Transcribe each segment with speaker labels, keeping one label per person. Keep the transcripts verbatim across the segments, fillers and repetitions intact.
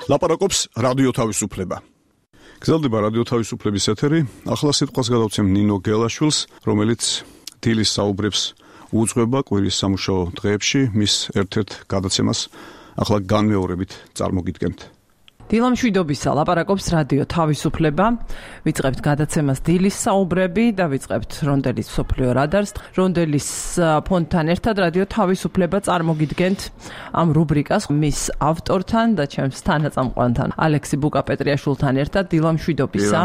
Speaker 1: ლაპარაკობს რადიო თავისუფლება. გრძელდება რადიო თავისუფლების ეთერი. ახლა სიტყვას გადავცემ ნინო გელაშვილს, რომელიც დილის საუბრებს უძღვება კვირის სამუშაო დღეებში, მის ერთ-ერთ გადაცემას ახლა განმეორებით წარმოგიდგენთ.
Speaker 2: დილა მშვიდობისა, ლაპარაკობს რადიო თავისუფლება. ვიწყებთ გადაცემას დილის საუბრები და ვიწყებთ რონდელის მსოფლიო რადარს. რონდელის ფონდთან ერთად რადიო თავისუფლება წარმოგიდგენთ ამ რუბრიკას მის ავტორთან და ჩემს თანაწამყვანთან ალექსი ბუკა-პეტრიაშვილთან ერთად. დილა მშვიდობისა.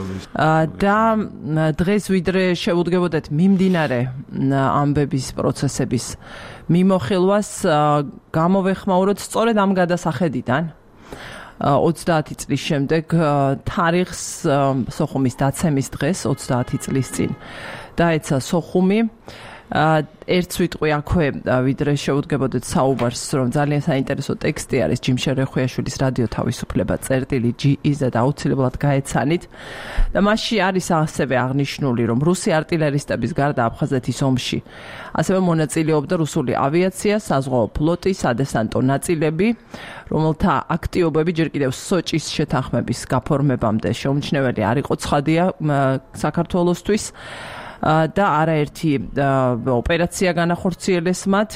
Speaker 2: და დღეს ვიდრე შევუდგებოდეთ მიმდინარე ამბების პროცესების მიმოხილვას, გამოვეხმაუროთ სწორედ ამ გადასახედიდან. ოცდაათი წლის შემდეგ თარიღს სოხუმის დაცემის დღეს ოცდაათი წლის წინ დაეცა სოხუმი. ერთ სიტყვი აქვე ვიდრე შევუდგებოდეთ საუბარს, რომ ძალიან საინტერესო ტექსტი არის ჯიმ შერეხვიაშვილის რადიო თავისუფლება წერტილი ჯი იზ-ად აუცილებლად გაეცანით და მასში არის ასევე აღნიშნული, რომ რუსი არტილერისტების გარდა აფხაზეთის ომში ასევე მონაწილეობდა რუსული ავიაცია, საზღვაო ფლოტი, სადესანტო ნაწილები, რომელთა აქტიობები ჯერ კიდევ სოჭის შეთანხმების გაფორმებამდე შეუმჩნეველი არ იყო ცხადია საქართველოსთვის. და არაერთი ოპერაცია განახორციელეს მათ.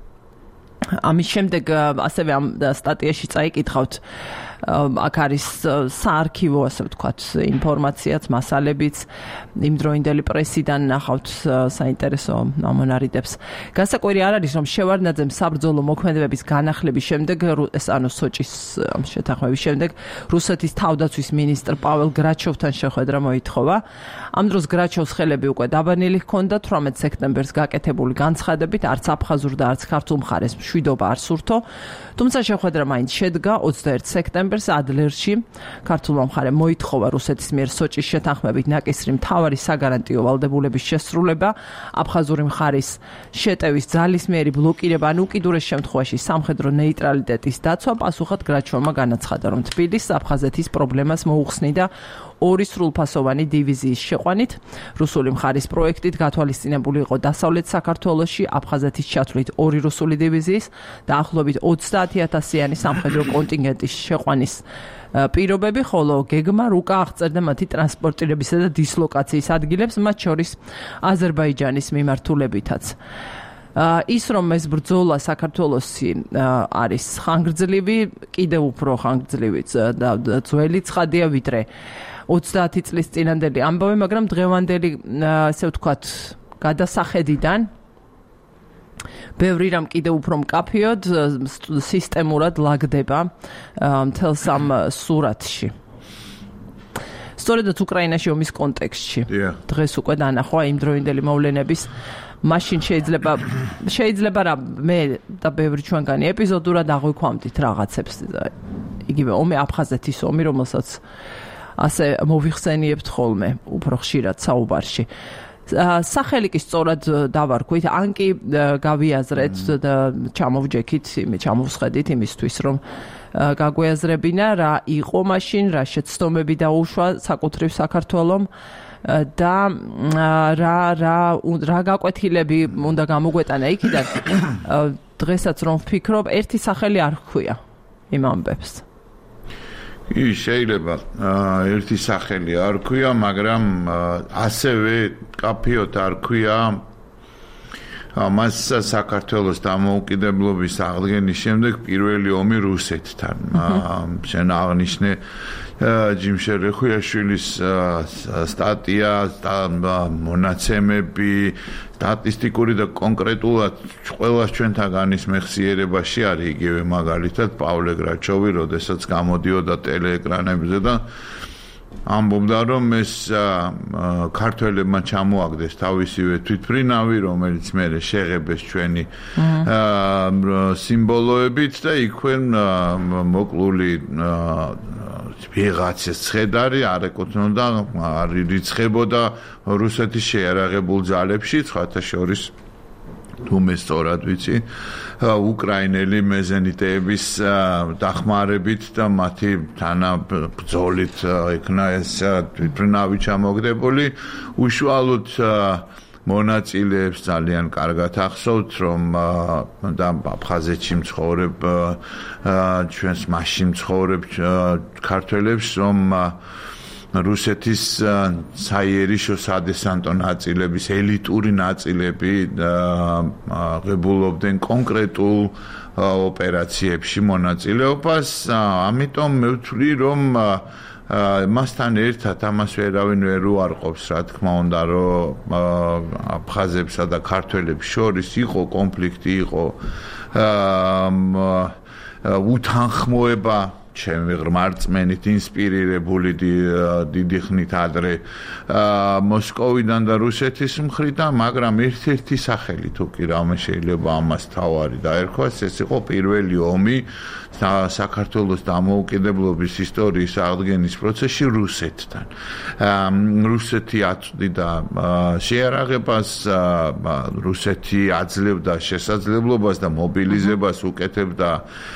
Speaker 2: ამის შემდეგ ასევე ამ სტატიაში წაიკითხავთ, აქ არის საარქივო, ასე ვთქვათ, ინფორმაციაც, მასალებიც, იმდროინდელი პრესიდან ნახავთ საინტერესო ამონარიდებს. განსაკვირი არ არის, რომ შევარდნაძემ საბრძოლო მოქმედებების განახლების შემდეგ, ეს ანუ სოჭის შეთანხმების შემდეგ, რუსეთის თავდაცვის მინისტრ პაվել გრაჩოვთან შეხვედრა მოითხოვა. ამ დროს გრაჩოვს ხელები უკვე დაბანილი ჰქონდა თვრამეტ სექტემბერს გაკეთებული განცხადებით, არც აფხაზურ და არც ქართულ მხარეს მშვიდობა არ სურთო. თუმცა შეხვედრა მაინც შედგა ოცდაერთი სექტემბერს ადლერში. ქართულმა მხარემ მოითხოვა რუსეთის მიერ სოჭის შეთანხმებით ნაკისრი მთავარი საგარანტიო ვალდებულების შესრულება, აფხაზური მხარის შეტევის ძალისმიერი ბლოკირება, ან უკიდურეს შემთხვევაში სამხედრო ნეიტრალიტეტის დაცვა. პასუხად გრაჩოვმა განაცხადა, რომ თბილისს აფხაზეთის პრობლემას მოუხსნიდა ორი სრულფასოვანი დივიზიის შეყვანით. რუსული მხარის პროექტით გათვალისწინებული იყო დასავლეთ საქართველოში აფხაზეთის ჩათვლით ორი რუსული დივიზიის და ახლობით ოცდაათი ათასიანი სამხედრო კონტინგენტის შეყვანის პირობები, ხოლო გეგმა რუკა აღწერდა მათი ტრანსპორტირებისა და დისლოკაციის ადგილებს, მათ შორის აზერბაიჯანის მიმართულებითაც. ის რომ ეს ბრძოლა საქართველოსი არის ხანგრძლივი, კიდევ უფრო ხანგრძლივი და ძველი ცხადია ვიდრე ოცდაათი წლის წინანდელი ამბავი, მაგრამ დღევანდელი, ასე ვთქვათ, გადასახედიდან ბევრი რამ კიდევ უფრო მკაფიოდ სისტემურად ლაგდება მთელს ამ სურათში. სწორედაც უკრაინაში ომის კონტექსტში დღეს უკვე დანახვა იმდროინდელი მოვლენების. მაშინ შეიძლება შეიძლება რა მე და ბევრი ჩვენგანი ეპიზოდურად აღვიქვამდით რაღაცებს. იგივე ომი, აფხაზეთის ომი, რომელსაც ასე მოვიხსენიებთ ხოლმე უფრო ხშირად საუბარში. სახელი კი სწორად დავარქვით, ან კი გავიაზრეთ და ჩამოვჯექით, ჩამოვსხედით იმისთვის, რომ გაგვეაზრებინა რა იყო მაშინ, რა შეცდომები დაუშვა საკუთრივ საქართველომ და რა რა რა გაკვეთილები უნდა გამოგვეტანა იქიდან. დღესაც რომ ვფიქრობ, ერთი სახელი არ ჰქვია იმ ამბებს.
Speaker 3: კი, შეიძლება ერთი სახელი არ ჰქვია, მაგრამ ასევე კაფიოთ არ ჰქვია მას საქართველოს დამოუკიდებლობის აღდგენის შემდეგ პირველი ომი რუსეთთან. შენ აღნიშნე ჯიმ შერეხვიაშვილის სტატია, მონაცემები, სტატისტიკური და კონკრეტულად ყველას ჩვენთაგანის მეხსიერებაში არის იგივე მაგალითად პავლე გრაჩოვი, როდესაც გამოდიოდა ტელეეკრანებზე და ამბობდა, რომ ეს ქართველებმა ჩამოაგდეს თავისივე თვითმფრინავი, რომელიც მერე შეღებეს ჩვენი სიმბოლოებით და იქვე მოკლული ვიღაცის ცხედარი არ ეკუთვნოდა, არ ირიცხებოდა რუსეთის შეიარაღებულ ძალებში, სხვათა შორის თუ მე სწორად ვიცი, უკრაინელი მეზენიტეების დახმარებით და მათი თანაბრძოლით იქნა ეს თვითმფრინავი ჩამოგდებული. უშუალოდ მონაწილეებს ძალიან კარგად ახსოვთ, რომ და აფხაზეთში მცხოვრებ ჩვენს მასში მცხოვრებ ქართველებს, რომ რუსეთის საიერიშო სადესანტო ნაწილების ელიტური ნაწილები ღებულობდნენ კონკრეტულ ოპერაციებში მონაწილეობას, ამიტომ მე ვთვლი, რომ მასთან ერთად ამას ვერავინ ვერ უარყოფს, რა თქმა უნდა, რომ აფხაზებსა და ქართველებს შორის იყო კონფლიქტი, იყო უთანხმოება ჩემი ღრმარწმენით ინსპირირებული დიდი ხნით ადრე მოსკოვიდან და რუსეთის მხრიდან, მაგრამ ერთ-ერთი სახელი თუ კი რამე შეიძლება ამას თავარი დაერქვას, ეს იყო პირველი ომი საქართველოს დამოუკიდებლობის ისტორიის აღდგენის პროცესში რუსეთთან. რუსეთი აწვდიდა შეარაღებას, რუსეთი აძლევდა შესაძლებლობას და მობილიზებას უკეთებდა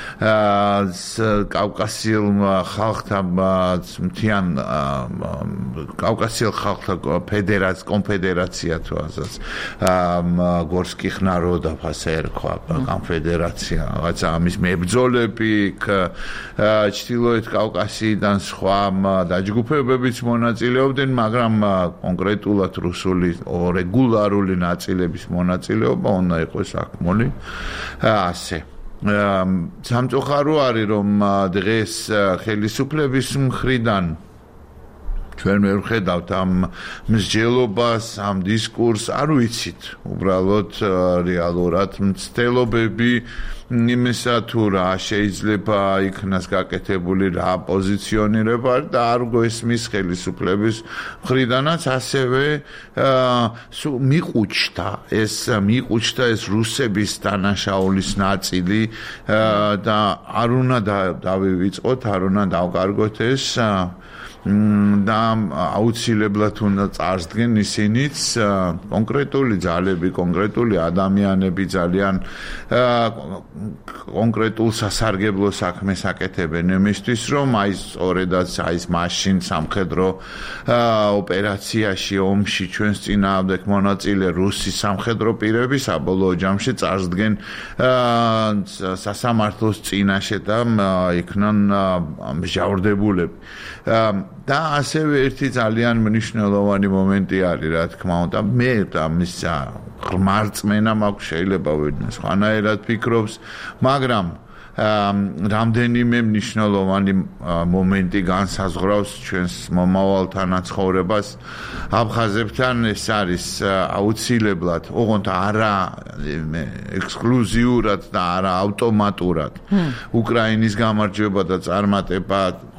Speaker 3: კავკასიელ ხალხთა მთიან კავკასიელ ხალხთა ფედერაცია კონფედერაცია თუ ასეც გორსკიხ ნაროდов ასე ერქვა კონფედერაცია, რაღაცა ამის მებრძოლები ჩრდილოეთ კავკასიიდან სხვა დაჯგუფებებიც მონაწილეობდნენ, მაგრამ კონკრეტულად რუსული რეგულარული ნაწილების მონაწილეობა უნდა იყოს აქმული ასე. სამწუხარო არის, რომ დღეს ხელისუფლების მხრიდან ჩვენ ვერ ვხედავთ ამ მსჯელობას, ამ დისკურსს, არ ვიცით უბრალოდ რეალურად მცდელობები იმისა თუ რა შეიძლება იქნას გაკეთებული, რა პოზიციონირება და არ გვესმის ხელისუფლების მხრიდანაც ასევე მიყუჩდა ეს მიყუჩდა ეს რუსების დანაშაულის ნაწილი და არ უნდა დავივიწყოთ, არ უნდა დავკარგოთ ეს და აუცილებლად უნდა წარსდგენ ისინიც კონკრეტული ძალები, კონკრეტული ადამიანები ძალიან კონკრეტულ სასარგებლო საქმეს აკეთებენ იმისთვის, რომ აი სწორედაც აი მაშინ სამხედრო ოპერაციაში ომში ჩვენს წინააღმდეგ მონაწილე რუსი სამხედრო პირები საბოლოო ჯამში წარსდგენ სასამართლოს წინაშე და იქნან მსჯავრდებულები. და ასევე ერთი ძალიან მნიშვნელოვანი მომენტი არის, რა თქმა უნდა, მე და მის ღრმარწმენა მაქვს, შეიძლება ვერნა სხვანაირად ფიქრობს, მაგრამ რამდენიმე მნიშვნელოვანი მომენტი განსაზღვრავს ჩვენს მომავალთან აცხოვრებას აფხაზებთან. ეს არის აუცილებლად, ოღონდ არა ექსკლუზიურად და არა ავტომატურად უკრაინის გამარჯვება და წარმატება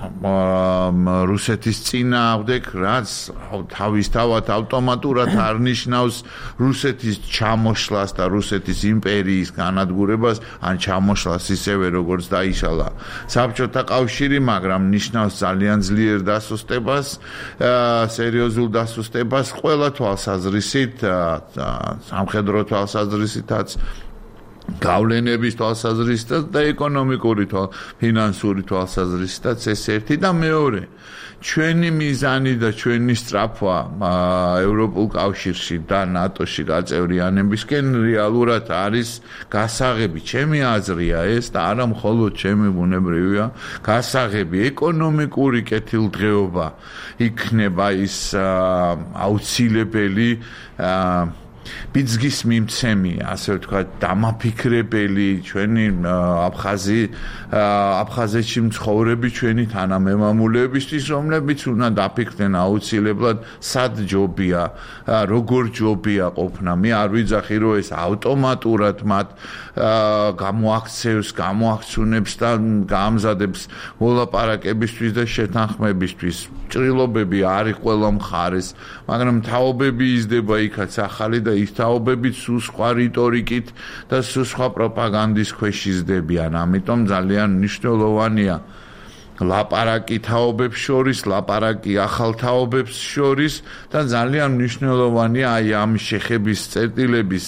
Speaker 3: რუსეთის წინააღმდეგ, რაც თავისთავად ავტომატურად არ ნიშნავს რუსეთის ჩამოშლას და რუსეთის იმპერიის განადგურებას, ან ჩამოშლას ისევე როგორც დაიშალა საბჭოთა კავშირი, მაგრამ ნიშნავს ძალიან ძლიერ დასუსტებას, სერიოზულ დასუსტებას ყველა თვალსაზრისით, სამხედრო თვალსაზრისითაც, გავლენების თვალსაზრისითაც და ეკონომიკური ფინანსური თვალსაზრისითაც. ეს ერთი და მეორე, ჩვენი მიზანი და ჩვენი სწრაფვა ევროპულ კავშირში და ნატოში გაწევრიანებისკენ რეალურად არის გასაღები. ჩემი აზრია ეს და არა მხოლოდ ჩემი ბუნებრივია გასაღები. ეკონომიკური კეთილდღეობა იქნება ის აუცილებელი ბიძგის მიმცემი, ასე ვთქვათ, დამაფიქრებელი ჩვენი აფხაზი აფხაზეთში მცხოვრები ჩვენი თანამემამულეებისთვის, რომლებიც უნდა დაფიქრდნენ აუცილებლად სად ჯობია, როგორ ჯობია ყოფნა. მე არ ვიძახი, რომ ეს ავტომატურად მათ გამოაქცევს, გამოაქცუნებს და გაამზადებს მოლაპარაკებისთვის და შეთანხმებისთვის. ჭრილობები არის ყველა მხარეს, მაგრამ თაობები იზრდება იქაც ახალი და ის თაობებიც სულ სხვა რიტორიკით და სულ სხვა პროპაგანდის ქვეშ იზრდებიან. ამიტომ ძალიან მნიშვნელოვანია ლაპარაკი თაობებს შორის, ლაპარაკი ახალ თაობებს შორის და ძალიან მნიშვნელოვანია აი ამ შეხების წერტილების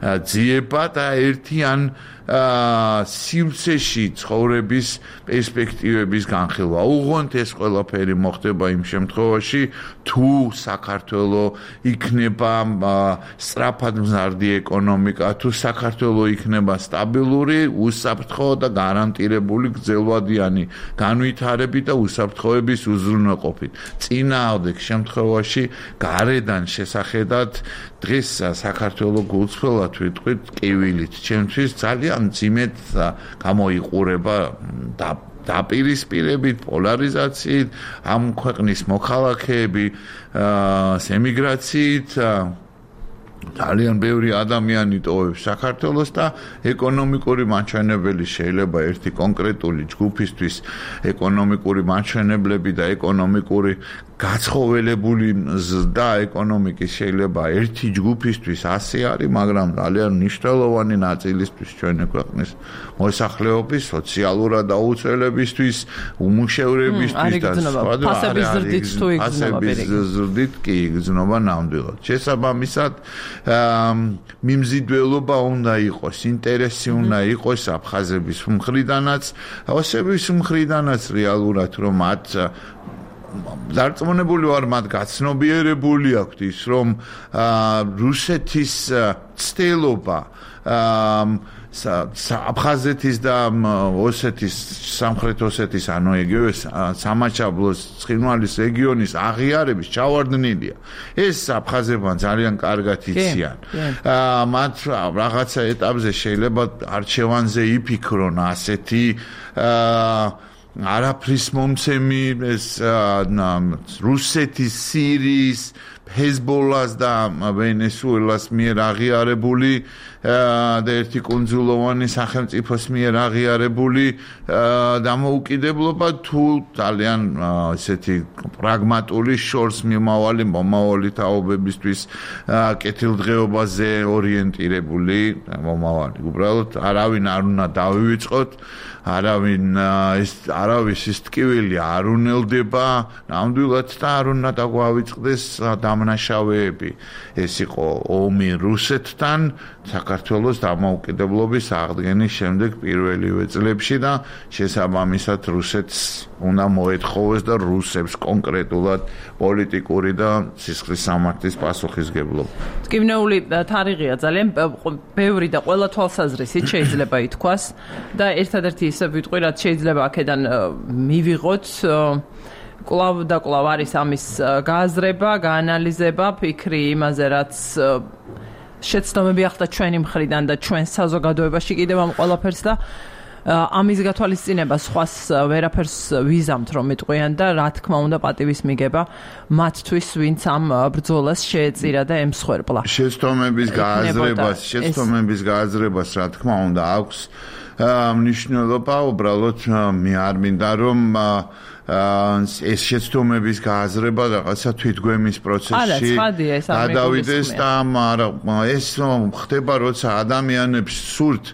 Speaker 3: ძიება და ერთიან სივრცეში ცხოვრების პერსპექტივების განხილვა. უღონთ ეს ყველაფერი მოხდება იმ შემთხვევაში, თუ საქართველო იქნება სწრაფად მზარდი ეკონომიკა, თუ საქართველო იქნება სტაბილური, უსაფრთხო და გარანტირებული გრძელვადიანი განვითარებით და უსაფრთხოების უზრუნველყოფით. წინააღმდეგ შემთხვევაში გარედან შესახედად დღეს საქართველო გულწრფელად ვიტყვით კივილით. ჩემთვის ძალიან მძიმედ გამოიყურება და დაპირისპირებით, პოლარიზაციით, ამ ქვეყნის მოქალაქეები ემიგრაციით ძალიან ბევრი ადამიანი ტოვებს საქართველოს და ეკონომიკური მაჩვენებელი შეიძლება ერთი კონკრეტული ჯგუფისთვის ეკონომიკური მაჩვენებლები და ეკონომიკური გაცხოველებული ზრდა ეკონომიკის შეიძლება ერთი ჯგუფისთვის ასე არის, მაგრამ ძალიან მნიშვნელოვანი ნაწილისთვის ჩვენი ქვეყნის მოსახლეობის სოციალურად აუცილებლობისთვის, უმუშევრებისთვის და სხვა
Speaker 2: ფასების ზრდით თუ იგრძნობა
Speaker 3: ფასების ზრდით კი იგრძნობა ნამდვილად. შესაბამისად მიმზიდველობა უნდა იყოს, ინტერესი უნდა იყოს აფხაზების მხრიდანაც, ოსების მხრიდანაც რეალურად რომ მათ დარწმუნებული ვარ მათ გაცნობიერებული აქვთ ის რომ რუსეთის ცდილობა აფხაზეთის და ოსეთის სამხრეთ ოსეთის ანუ ეგრევე სამაჩაბლოს ცხინვალის რეგიონის აღიარების ჩავარდნილია. ეს აფხაზებმა ძალიან კარგად იციან. მათ რაღაცა ეტაპზე შეიძლება არჩევანზე იფიქრონ ასეთი არაფრის მომცემი ეს რუსეთის, სირიის, ჰეზბოლას და ვენესუელას მიერ აღიარებული და ერთი კუნძულოვანი სახელმწიფოს მიერ აღიარებული დამოუკიდებლობა თუ ძალიან ესეთი პრაგმატული შორს მიმავალი მომავალი თაობებისთვის კეთილდღეობაზე ორიენტირებული მომავალი. უბრალოდ არავინ არ უნდა დავივიწყოთ, არავინ ეს არავის ის ტკივილი არ უნელდება ნამდვილად და არ უნდა დაგვავიწყდეს დამნაშავეები. ეს იყო ომი რუსეთთან საქართველოს დამოუკიდებლობის აღდგენის შემდეგ პირველივე წლებში და შესაბამისად რუსეთს უნდა მოეთხოვეს და რუსებს კონკრეტულად პოლიტიკური და სისხლის სამართლის პასუხისგებლობა.
Speaker 2: ტკივნეული თარიღია ძალიან ბევრი და ყველა თვალსაზრისით შეიძლება ითქვას და ერთადერთი ისე ვიტყვი რაც შეიძლება აქედან მივიღოთ კლავ და კლავ არის ამის გააზრება, გაანალიზება, ფიქრი იმაზე რაც შეცდომები ახლა ჩვენი მხრიდან და ჩვენ საზოგადოებაში კიდევ ამ ყველაფერს და ამის გათვალისწინება სხვას ვერაფერს ვიზამთ რომ იტყვიან და რა თქმა უნდა პატივის მიგება მათთვის ვინც ამ ბრძოლას შეეწირა და ემსხვერპლა. შეცდომების
Speaker 3: გააზრებას, შეცდომების გააზრებას რა თქმა უნდა აქვს მნიშვნელობა, უბრალოდ მე არ მინდა რომ ეს შეცდომების გააზრება რაღაცა თვითგვემის პროცესში გადავიდეს და ეს ხდება როცა ადამიანებს სურთ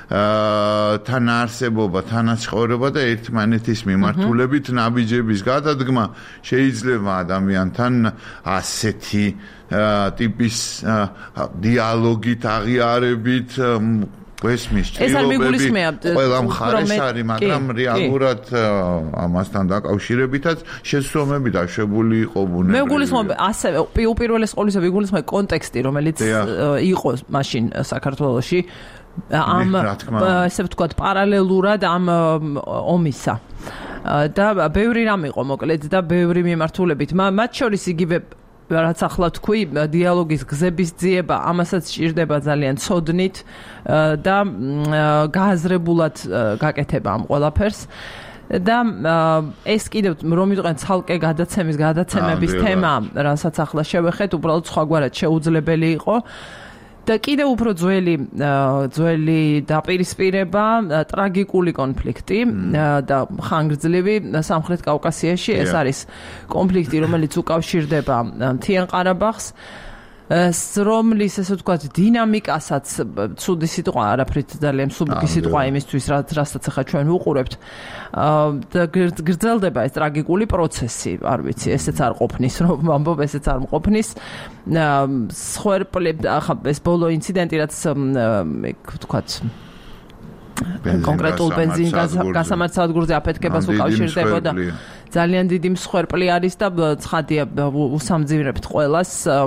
Speaker 3: თანაარსებობა, თანაცხოვრება და ერთმანეთის მიმართულებით ნაბიჯების გადადგმა შეიძლება ადამიანთან ასეთი ტიპის დიალოგით აღიარებით ესმის ჭრილობები ყველა მხარეს არის, მაგრამ რეალურად ამასთან დაკავშირებითაც შეცდომები დაშვებული იყო ბუნებრივი.
Speaker 2: მე ვგულისხმობ ასევე უპირველეს ყოვლისა ვიგულისხმობ კონტექსტი, რომელიც იყო მაშინ საქართველოში ამ ესე ვთქვათ პარალელურად ამ ომისა. და ბევრი რამ იყო მოკლედ და ბევრი მიმართულებით. მათ შორის იგივე რაც ახლა თქვი, დიალოგის გზების ძიება, ამასაც სჭირდება ძალიან ცოდნით და გააზრებულად გაკეთება ამ ყველაფერს. და ეს კიდევ რომ ვიტყვენ ცალკე გადაცემის გადაცემების თემა, რასაც ახლა შევეხეთ, უბრალოდ სხვაგვარად შეუძლებელი იყო. და კიდევ უფრო ძველი ძველი დაპირისპირება, ტრაგიკული კონფლიქტი და ხანგრძლივი სამხრეთ კავკასიაში ეს არის კონფლიქტი, რომელიც უკავშირდება მთიან ყარაბაღს რომლის ესე ვთქვათ დინამიკასაც ცუდი სიტყვა არაფრით ძალიან მსუბუქი სიტყვა იმისთვის რასაც ახლა ჩვენ ვუყურებთ და გრძელდება ეს ტრაგიკული პროცესი არ ვიცი ესეც არ ყოფნის რომ ამბობ ესეც არ მყოფნის სხვერპლებ ახლა ეს ბოლო ინციდენტი რაც ვთქვათ კონკრეტულ ბენზინ გასამართსადგურზე აფეთქებას უკავშირდებოდა ძალიან დიდი მსხვერპლი არის და ცხადია უსამძიმრებთ ყველას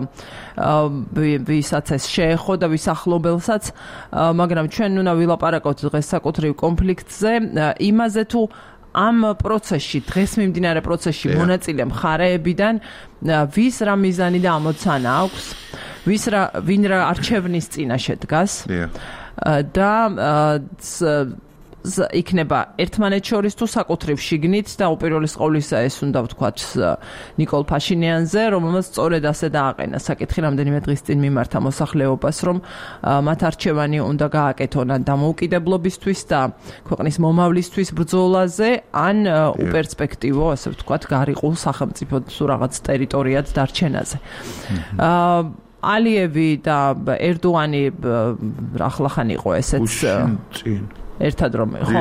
Speaker 2: ვისაც ეს შეეხო და ვის ახლობელსაც მაგრამ ჩვენ უნდა ვილაპარაკოთ დღეს საკუთრივ კონფლიქტზე იმაზე თუ ამ პროცესში დღეს მიმდინარე პროცესში მონაწილე მხარეებიდან ვის რა მიზანი და ამოცანა აქვს ვის რა ვინ რა არჩევნის წინაშე დგას და იქნება ერთმანეთს შორის თუ საკუთრივ შიგნით და უპირველეს ყოვლისა ეს უნდა ვთქვათ ნიკოლ ფაშინიანზე რომელმაც სწორედ ასე დააყენა საკითხი რამდენიმე დღის წინ მიმართა მოსახლეობას რომ მათ არჩევანი უნდა გააკეთონ ან დამოუკიდებლობისთვის და ქვეყნის მომავლისთვის ბრძოლაზე ან უპერსპექტივო ასე ვთქვათ გარიყულ სახელმწიფო თუ რაღაც ტერიტორიად დარჩენაზე ალიევი და ერდოანი ახლახან იყო ესეც ერთად რომ ხო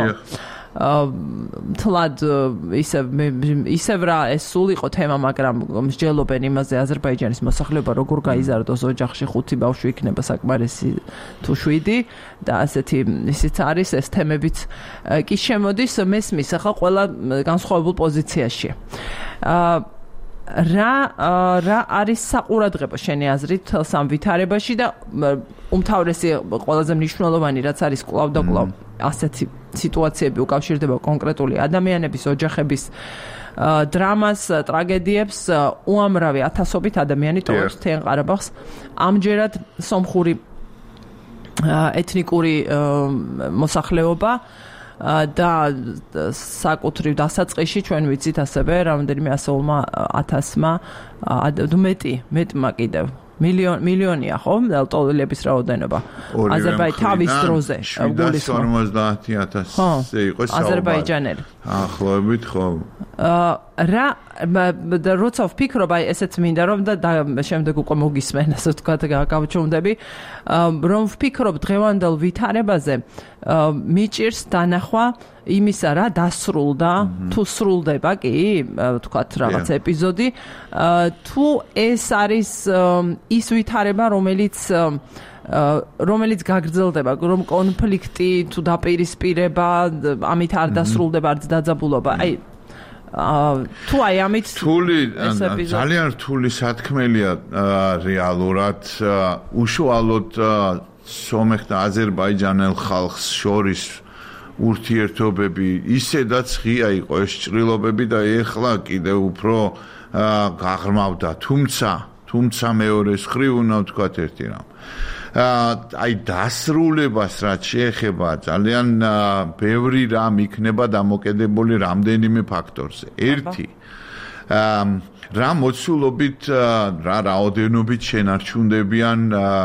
Speaker 2: თლად ისევ ისევ რა ეს სულ იყო თემა მაგრამ მსჯელობენ იმაზე აზერბაიჯანის მოსახლეობა როგორ გაიზარდოს ოჯახში ხუთი ბავშვი იქნება საკმარისი თუ შვიდი და ასეთი ისიც არის ეს თემებიც კი შემოდის მესმის ახლა ყველა განსხვავებულ პოზიციაში რა რა არის საყურადღებო შენი აზრით სამ ვითარებაში და უმთავრესი ყველაზე მნიშვნელოვანი რაც არის კლავ და კლავ ასეთი სიტუაციები უკავშირდება კონკრეტული ადამიანების ოჯახების დრამას ტრაგედიებს უამრავი ათასობით ადამიანი ტოვებს თეენ ყარაბაღს ამჯერად სომხური ეთნიკური მოსახლეობა და საკუთრივ დასაწყისში ჩვენ ვიცით ასევე რამდენიმე ასეულმა ათასმა მეტი მეტმა კიდევ მილიონ მილიონია ხო ლტოლილების რაოდენობა აზერბაიჯანის თავის დროზე
Speaker 3: შვიდას ორმოცდაათი ათასზე იყო
Speaker 2: აზერბაიჯანელი
Speaker 3: ახლობით ხო
Speaker 2: რა და როცა ვფიქრობ აი ესეც მინდა რომ და შემდეგ უკვე მოგისმენ ასე ვთქვათ გავჩუმდები რომ ვფიქრობ დღევანდელ ვითარებაზე მიჭირს დანახვა იმისა რა დასრულდა თუ სრულდება კი ვთქვათ რაღაც ეპიზოდი თუ ეს არის ის ვითარება რომელიც რომელიც გაგრძელდება რომ კონფლიქტი თუ დაპირისპირება ამით არ დასრულდება არც დაძაბულობა აი თუ აი ამით
Speaker 3: რთული ძალიან რთული სათქმელია რეალურად უშუალოდ სომეხ და აზერბაიჯანელ ხალხს შორის ურთიერთობები ისედაც ღია იყო ეს ჭრილობები და ეხლა კიდევ უფრო გაღრმავდა თუმცა თუმცა მეორეს ხრივ უნდა ვთქვათ ერთი რამ აი დასრულებას რაც შეეხება ძალიან ბევრი რამ იქნება დამოკიდებული რამდენიმე ფაქტორზე ერთი რა მოცულობით რა რაოდენობით შენარჩუნდებიან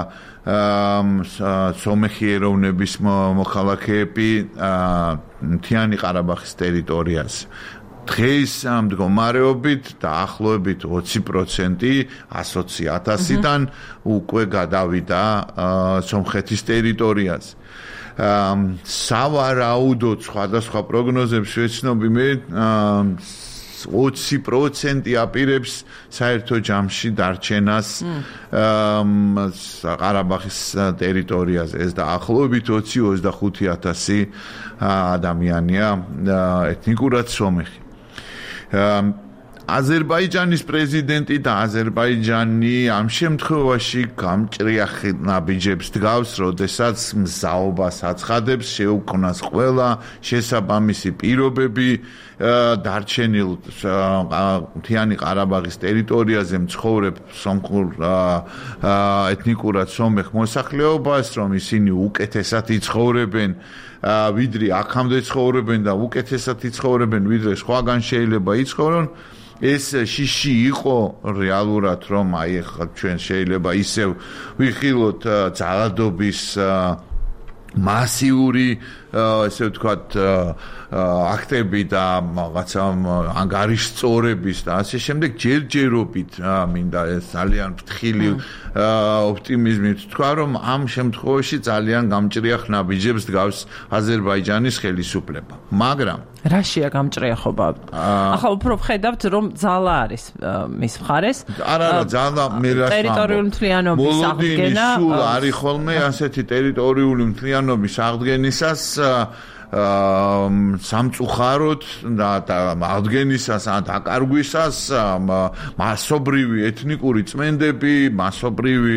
Speaker 3: სომეხი ეროვნების მოქალაქეები მთიანი ყარაბაღის ტერიტორიაზე დღეს ამ მდგომარეობით დაახლოებით ოცი პროცენტი ასოცი ათასიდან უკვე გადავიდა სომხეთის ტერიტორიაზე სავარაუდოდ სხვადასხვა პროგნოზებს ვეცნობ მე ოცი პროცენტი აპირებს საერთო ჯამში დარჩენას ყარაბაღის ტერიტორიაზე ეს დაახლოებით ოცი ოცდახუთი ათასი ადამიანია ეთნიკურად სომეხი აზერბაიჯანის პრეზიდენტი და აზერბაიჯანი ამ შემთხვევაში გამჭრიახი ნაბიჯებს დგავს, როდესაც მზაობას აცხადებს, შეუქმნას ყველა შესაბამისი პირობები დარჩენილ მთიანი ყარაბაღის ტერიტორიაზე მცხოვრებ სომხურ ეთნიკურად სომეხ მოსახლეობას, რომ ისინი უკეთესად იცხოვრებენ ვიდრე აქამდე ცხოვრობენ და უკეთესად იცხოვრებენ ვიდრე სხვაგან შეიძლება იცხოვრონ ეს შიში იყო რეალურად რომ აი ახლა ჩვენ შეიძლება ისევ ვიხილოთ ძალადობის მასიური ესე ვთქვათ აქტები და რაღაცა ანგარიშწორების და ასე შემდეგ ჯერჯერობით მინდა ეს ძალიან ფრთხილი ოპტიმიზმით თქვა რომ ამ შემთხვევაში ძალიან გამჭრიახ ნაბიჯებს დგავს აზერბაიჯანის ხელისუფლება მაგრამ
Speaker 2: რაშია გამჭრიახობა? ახლა უფრო ვხედავთ რომ ძალა არის მის მხარეს.
Speaker 3: არა არა ძალა მე რა
Speaker 2: ტერიტორიული მთლიანობის აღდგენა
Speaker 3: სულ არის ხოლმე ასეთი ტერიტორიული მთლიანობის აღდგენისას სამწუხაროდ და აღდგენისას ან დაკარგვისას მასობრივი ეთნიკური წმენდები, მასობრივი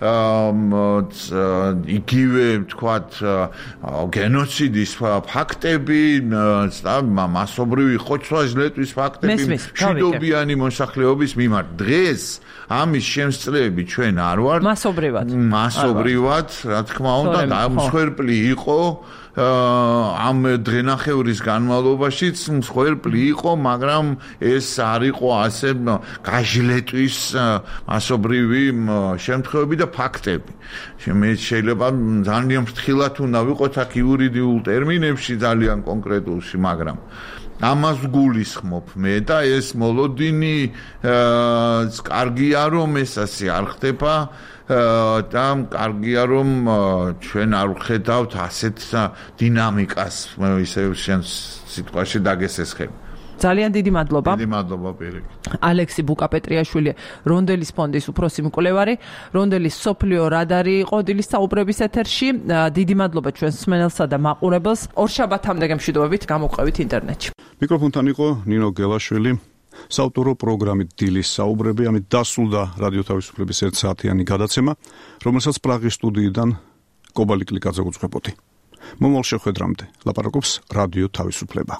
Speaker 3: იგივე თქვათ გენოციდის ფაქტები, მასობრივი ხოცვა-ჟლეტვის ფაქტები მშვიდობიანი მოსახლეობის მიმართ. დღეს ამის შემსწრეები ჩვენ არ ვართ.
Speaker 2: მასობრივად.
Speaker 3: მასობრივად, რა თქმა უნდა, მსხვერპლი იყო ამ დღენახევრის განმავლობაშიც მსხვერპლი იყო, მაგრამ ეს არ იყო ასე გაჟლეტვის მასობრივი შემთხვევები და ფაქტები. მე შეიძლება ძალიან ფრთხილად უნდა ვიყოთ აქ იურიდიულ ტერმინებში ძალიან კონკრეტულში, მაგრამ ამას გულისხმობ მე და ეს მოლოდინი კარგია რომ ეს ასე არ ხდება და კარგია რომ ჩვენ არ ვხედავთ ასეთ დინამიკას ისე შენ სიტყვაში დაგესესხები.
Speaker 2: ძალიან დიდი მადლობა.
Speaker 3: დიდი მადლობა პირიქით.
Speaker 2: ალექსი ბუკაპეტრიაშვილი, რონდელის ფონდის უფროსი მკვლევარი, რონდელის სოფლიო რადარი იყო დილის საუბრების ეთერში. დიდი მადლობა ჩვენს მსმენელსა და მაყურებელს. ორშაბათამდე გემშვიდობებით გამოგვყევით ინტერნეტში.
Speaker 1: მიკროფონთან იყო ნინო გელაშვილი. საავტორო პროგრამით დილის საუბრები, ამით დასრულდა რადიო თავისუფლების ერთ საათიანი გადაცემა, რომელსაც პრაღის სტუდიიდან კობალი კლიკაძე უძღვებოდი. მომავალ შეხვედრამდე ლაპარაკობს რადიო თავისუფლება.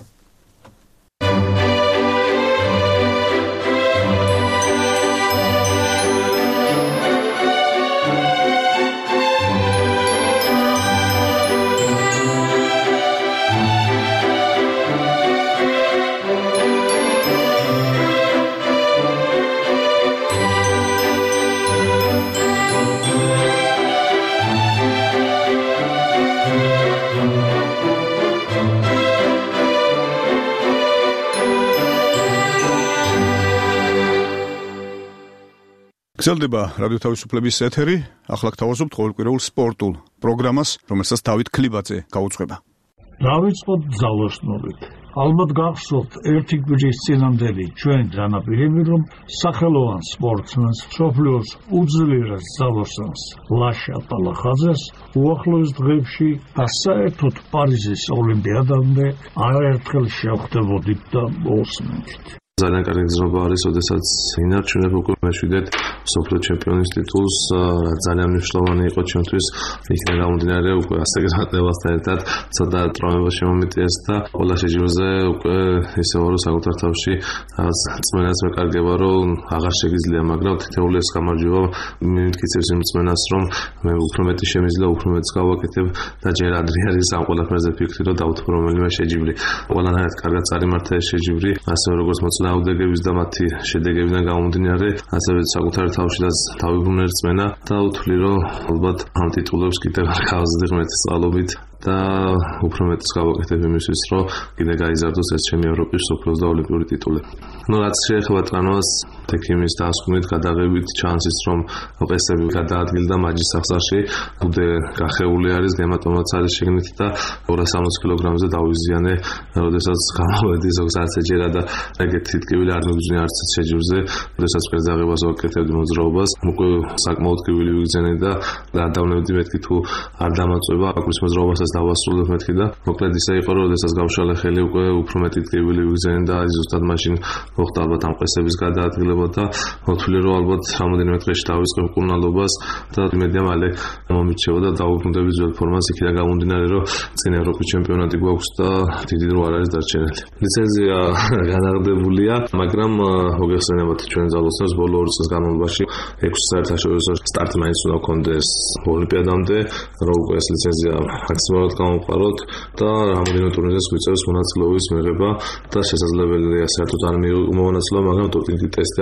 Speaker 1: გრძელდება რადიო თავისუფლების ეთერი, ახლა გთავაზობთ ყოველკვირეულ სპორტულ პროგრამას, რომელსაც დავით ქლიბაძე გაუძღვება.
Speaker 4: დავიწყოთ ძალოსნობით. ალბათ გახსოვთ ერთი კვირის წინამდელი ჩვენ დანაპირები, რომ სახელოვან სპორტსმენს, მსოფლიოს უძლიერეს ძალოსანს ლაშა ტალახაძეს უახლოეს დღეებში და საერთოდ პარიზის ოლიმპიადამდე არაერთხელ შევხვდებოდით და მოусმენთ.
Speaker 5: ძალიან კარგი გზნობა არის, ოდესაც ინარჩუნებ უკვე მეშვიდეთ მსოფლიო ჩემპიონის ტიტულს, ძალიან მნიშვნელოვანი იყო ჩვენთვის, იქიდან გამომდინარე უკვე ასაკერატებასთან ერთად ცოტა ტრამვა შემომიტიეს და ყველა შეჯიბრზე უკვე ისევა რომ საკუთარ თავში რაღაც წმენას მეკარგება, რომ აღარ შეგიძლია, მაგრამ თითოეული ეს გამარჯვება მიმტკიცებს იმ წმენას, რომ მე უფრო მეტი შემიძლია, უფრო მეტს გავაკეთებ და ჯერ ადრე არის ამ ყველაფერზე ფიქრი, რომ დავთვალო რომელიმე შეჯიბრი. ყველანაირად კარგად წარიმართა ეს შეჯიბრი, ასე როგორც მოწინააღმდეგეების და მათი შედეგებიდან გამომდინარე, ასევე საკუთარ თავშიდაც დავიბრუნე რწმენა და ვთვლი, რომ ალბათ ამ ტიტულებს კიდევ არ გავაზრდი ღმერთის წყალობით და უფრო მეტს გავაკეთებ იმისთვის, რომ კიდე გაიზარდოს ეს ჩემი ევროპის, სოფლიოს და ოლიმპიური ტიტულები. ნუ რაც შეეხება ტრანოს თექიმის დასკვნით გადაღებით ჩანსის, რომ ყესები გადაადგილდა მაჯის სახსარში, უკვე გახეული არის, გემატომაც არის შეგნით და ორას სამოცი კილოგრამზე დავიზიანე, როდესაც გამოვედი ზოგადად ეჯერა და ეგეთი თითქმის არ მიგზნე არც შეჯიბრზე, როდესაც ყეზაღებას ვაკეთებდი მოძრაობას, უკვე საკმაოდ კივილი ვიგზენე და გადავნებდი მეთქი თუ არ დამაწვება, აკვის მოძრაობასაც დავასრულებ მეთქი და მოკლედ ისე იყო, რომ როდესაც გავშალე ხელი უკვე უფრო მეტი კივილი ვიგზენე და აი ზუსტად მაშინ მოხდა ალბათ ამ ყესების გადაადგილება და მოთვლი რომ ალბათ რამოდენიმე დღეში დავიწყებ მკურნალობას და იმედია მალე მომირჩევა და დავუბრუნდები ძველ ფორმას იქიდან გამომდინარე, რომ წინ ევროპის ჩემპიონატი გვაქვს და დიდი დრო არ არის დარჩენილი. ლიცენზია განაღდებულია, მაგრამ მოგეხსენებათ ჩვენ ძალოსნებს ბოლო ორი წლის განმავლობაში ექვსი საერთაშორისო სტარტი მაინც უნდა გქონდეს ოლიმპიადამდე, რომ უკვე ეს ლიცენზია მაქსიმალურად გამოვყაროთ და რამოდენიმე ტურნირზე გვიწევს მონაწილეობის მიღება და შესაძლებელია საერთოდ არ მივიღო მონაწილეობა, მაგრამ დოპინგის ტესტი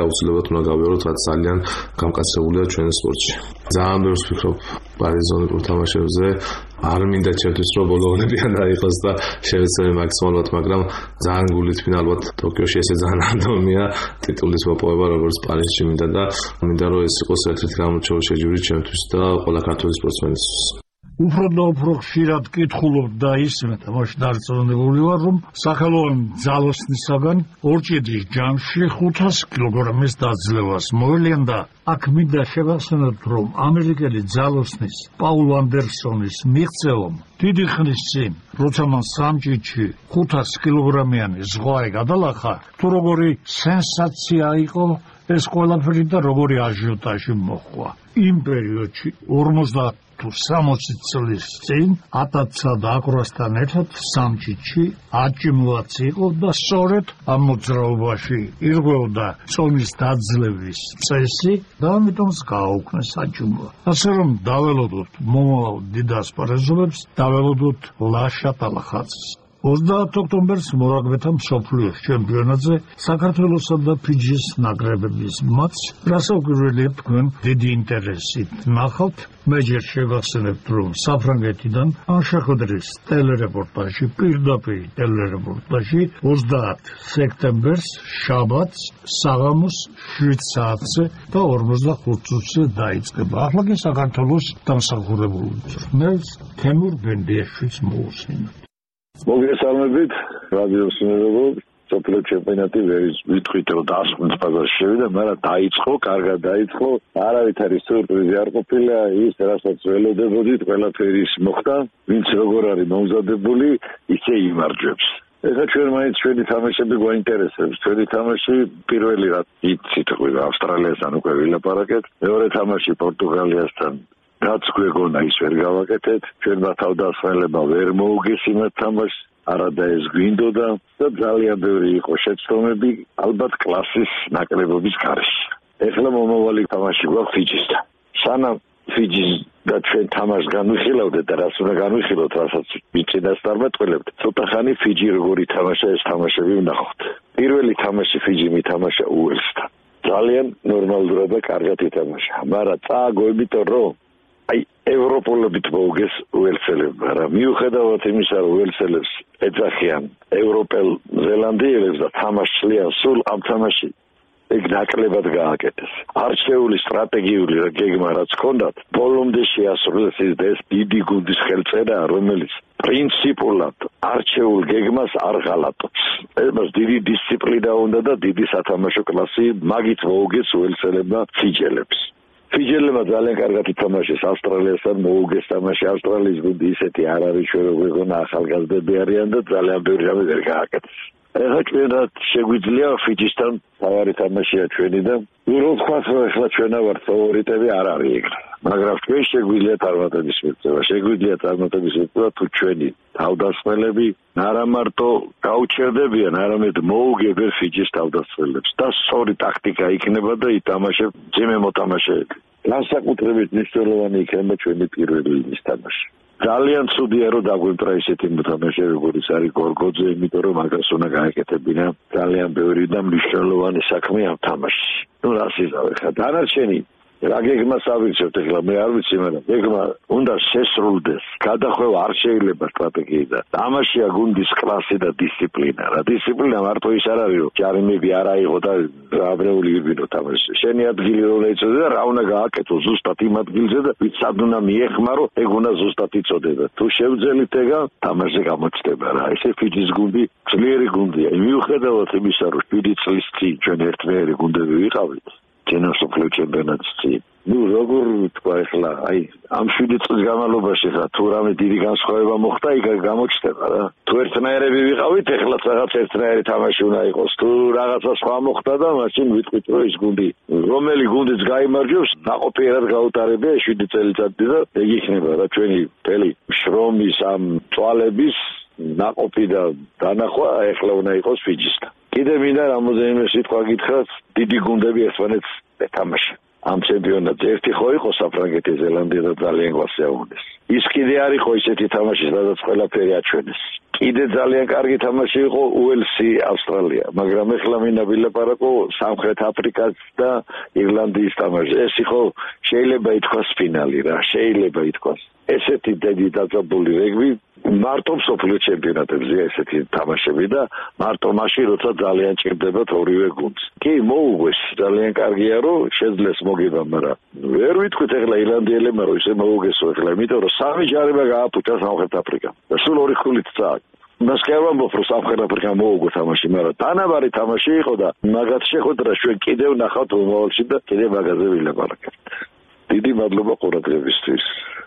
Speaker 5: აუცილებლად უნდა გავიაროთ, რაც ძალიან გამკაცებულია ჩვენი სპორტში. ძალიან ბევრს ვფიქრობ პარიზ ოლიმპიურ თამაშებზე. არ მინდა ჩემთვის რომ ბოლო ოლიმპიადა იყოს და შევეცდები მაქსიმალურად, მაგრამ ძალიან გულითვინ ალბათ ტოკიოში ესე ძალიან რანდომია ტიტულის მოპოვება როგორც პარიზში მინდა და მინდა რომ ეს იყოს ერთ-ერთი გამოჩენილი შეჯიბრი ჩემთვის და ყველა ქართული სპორტსმენისთვის.
Speaker 4: უფრო და უფრო ხშირად კითხულობ და ისმე თამაში დარწმუნებული ვარ, რომ სახელოვანი ძალოსნისაგან ორჭიდის ჯამში ხუთას კილოგრამის დაძლევას მოელიან და აქ მინდა შევახსენოთ, რომ ამერიკელი ძალოსნის პაულ ანდერსონის მიღწევამ დიდი ხნის წინ, როცა მან სამჭიდში ხუთას კილოგრამიანი ზღვარი გადალახა, თუ როგორი სენსაცია იყო ეს ყველაფერი და როგორი აჟიოტაჟი მოხდა. იმ პერიოდში ორმოცდაათ თუ სამოცი წლის წინ ათასსა და აკრასთან ერთად სამჭიდში აჭიმლაც იყო და სწორედ ამ მოძრაობაში ირღვევდა წონის დაძლევის წესი და ამიტომაც გააუქმეს აჭიმლა. ასე რომ დაველოდოთ მომავალ დიდ ასპარეზობებს, დაველოდოთ ლაშა ტალახაძეს. ოცდაათ ოქტომბერს მორაგბეთა მსოფლიო ჩემპიონატზე საქართველოსა და ფიჯის ნაკრებების მატჩს, რასაკვირველია თქვენ დიდი ინტერესით ნახავთ. მე ჯერ შევახსენებთ, რომ საფრანგეთიდან ან შეხვედრის ტელერეპორტაჟი, პირდაპირ ტელერეპორტაჟი ოცდაათ სექტემბერს შაბათს საღამოს შვიდ საათზე და ორმოცდახუთ წუთზე დაიწყება. ახლა კი საქართველოს დამსახურებული ძმებს თემურ ბენდიაშვილს მოусმინოთ.
Speaker 6: მოგესალმებით, რადიოს მეგობრებო, სოფლიო ჩემპიონატი ვიტყვით, რომ დასწრებს ბაზარში შევიდა, მაგრამ დაიწყო, კარგად დაიწყო, არავითარი სიურპრიზი არ ყოფილა, ის რასაც ველოდებოდით, ყველაფერი ის მოხდა, ვინც როგორ არის მომზადებული, ისე იმარჯვებს. ეხლა ჩვენ მაინც ჩვენი თამაშები გვაინტერესებს. ჩვენი თამაში პირველი რაც იცით, ავსტრალიასთან უკვე ვილაპარაკეთ, მეორე თამაში პორტუგალიასთან რაც გვეგონა ის ვერ გავაკეთეთ, ჩვენმა თავდასხმელებმა ვერ მოუგესინათ თამაშს, არადა ეს გვინდოდა და ძალიან ბევრი იყო შეცდომები, ალბათ კლასის ნაკრებობის გარეშე. ეხლა მომავალი თამაში გვაქვს ფიჯისთან. სანამ ფიჯის და ჩვენ თამაშს განვიხილავდეთ და რაც უნდა განვიხილოთ, რასაც მიწინასწარმეტყველებთ, ცოტა ხანი ფიჯი როგორი თამაშა ეს თამაშები ვნახოთ. პირველი თამაში ფიჯი მითამაშა უელსთან. ძალიან ნორმალურად და კარგად ითამაშა, მაგრამ წააგოებით რომ აი ევროპულობით მოუგეს უელსელებმა, რა მიუხედავად იმისა, რომ უელსელებს ეძახიან ევროპელ ზელანდიელებს და თამაშლიან სულ ამ თამაში ეგ ნაკლებად გააკეთეს. არჩეული სტრატეგიული გეგმა რაც ჰქონდათ, ბოლომდე შეასრულეს ეს დიდი გუნდის ხელწერა, რომელიც პრინციპულად არჩეულ გეგმას არ ღალატობს. ეს დიდი დისციპლინა უნდა და დიდი სათამაშო კლასი მაგით მოუგეს უელსელებმა ფიჯელებს. ფიჯელებმა ძალიან კარგად ითამაშეს ავსტრალიასთან მოუგეს თამაში. ავსტრალიის გუნდი ისეთი არ არის, ჩვენ როგორ გონა ახალგაზრდები არიან და ძალიან ბევრი რამე ვერ გააკეთეს. ეხლა ჩვენად შეგვიძლია ფიჯისთან თავარი თამაშია ჩვენი და ნუ ვთქვათ, რომ ეხლა ჩვენა ვართ ფავორიტები, არ არის ეგრე. მაგრამ ჩვენ შეგვიძლია წარმატების მიღწევა, შეგვიძლია წარმატების მიღწევა თუ ჩვენი თავდასხმელები არა მარტო გაუჩერდებიან, არამედ მოუგებენ ფიჯის თავდასხმელებს და სწორი ტაქტიკა იქნება და ითამაშებ ძიმე მოთამაშეები. განსაკუთრებით მნიშვნელოვანი იქნება ჩვენი პირველი ლიგის თამაში. ძალიან ცუდია რომ დაგვიმტრა ისეთი მოთამაშეები, როგორც არის გორგოძე, იმიტომ რომ მაგას უნდა გააკეთებინა ძალიან ბევრი და მნიშვნელოვანი საქმე ამ თამაშში. ნუ რას იზავ ხა დანარჩენი რა გეგმას ავიცევთ ეხლა მე არ ვიცი, მაგრამ გეგმა უნდა შესრულდეს. გადახვევა არ შეიძლება სტრატეგიიდან. თამაშია გუნდის კლასი და დისციპლინა. რა დისციპლინა მარტო ის არ არის, რომ ჯარიმები არ აიღო და აბრეული ვიბინო თამაში. შენი ადგილი რომ ეწოდე და რა უნდა გააკეთო ზუსტად იმ ადგილზე და ვიც სად უნდა მიეხმარო, ეგ უნდა ზუსტად იცოდება. თუ შევძელით ეგა, თამაშზე გამოჩნდება რა. ესე ფიჯის გუნდი ძლიერი გუნდია. მიუხედავად იმისა, რომ შვიდი წლის წინ ჩვენ ერთმეერი გუნდები ვიყავით. სოფლიო ჩემპიონატის წინ. ნუ როგორ თქვა ეხლა, აი ამ შვიდი წლის განმავლობაში ხა თუ რამე დიდი განსხვავება მოხდა, იქ გამოჩნდება რა. თუ ერთნაირები ვიყავით, ეხლაც რაღაც ერთნაირი თამაში უნდა იყოს. თუ რაღაცა სხვა მოხდა და მაშინ ვიტყვით, რომ ის გუნდი, რომელი გუნდიც გაიმარჯვებს, ნაყოფიერად გაუტარებია შვიდი წელიწადი და ეგ იქნება რა ჩვენი მთელი შრომის ამ წვალების ნაყოფი და დანახვა ეხლა უნდა იყოს ფიჯისთან. კიდე მინდა რამოდენიმე სიტყვა გითხრათ, დიდი გუნდები ერთმანეთს ეთამაშა. ამ ჩემპიონატზე. ერთი ხო იყო საფრანგეთი, ზელანდია და ძალიან გასაუბრეს. ის კიდე არ იყო ისეთი თამაში, სადაც ყველაფერი აჩვენეს. კიდე ძალიან კარგი თამაში იყო უელსი, ავსტრალია, მაგრამ ეხლა მინდა ვილაპარაკო სამხრეთ აფრიკას და ირლანდიის თამაში. ეს იყო შეიძლება ითქვას ფინალი რა, შეიძლება ითქვას. ესეთი დიდი დაძაბული რეგბი მარტო მსოფლიო ჩემპიონატებზეა ესეთი თამაშები და მარტო მაშინ როცა ძალიან ჭირდებათ ორივე გუნდს. კი, მოუგვეს, ძალიან კარგია რომ შეძლეს მოგება, მაგრამ ვერ ვიტყვით ეხლა ირლანდიელებმა რომ ისე მოუგესო ეხლა, იმიტომ რომ სამი ჯარება გააფუჭა სამხრეთ აფრიკამ და სულ ორი ხულით წააგ. მას კი არ ვამბობ რომ სამხრეთ აფრიკამ მოუგო თამაში, მაგრამ თანაბარი თამაში იყო და მაგათ შეხვედრა ჩვენ კიდევ ნახავთ მომავალში და კიდევ მაგაზე ვილაპარაკებთ. დიდი მადლობა ყურადღებისთვის.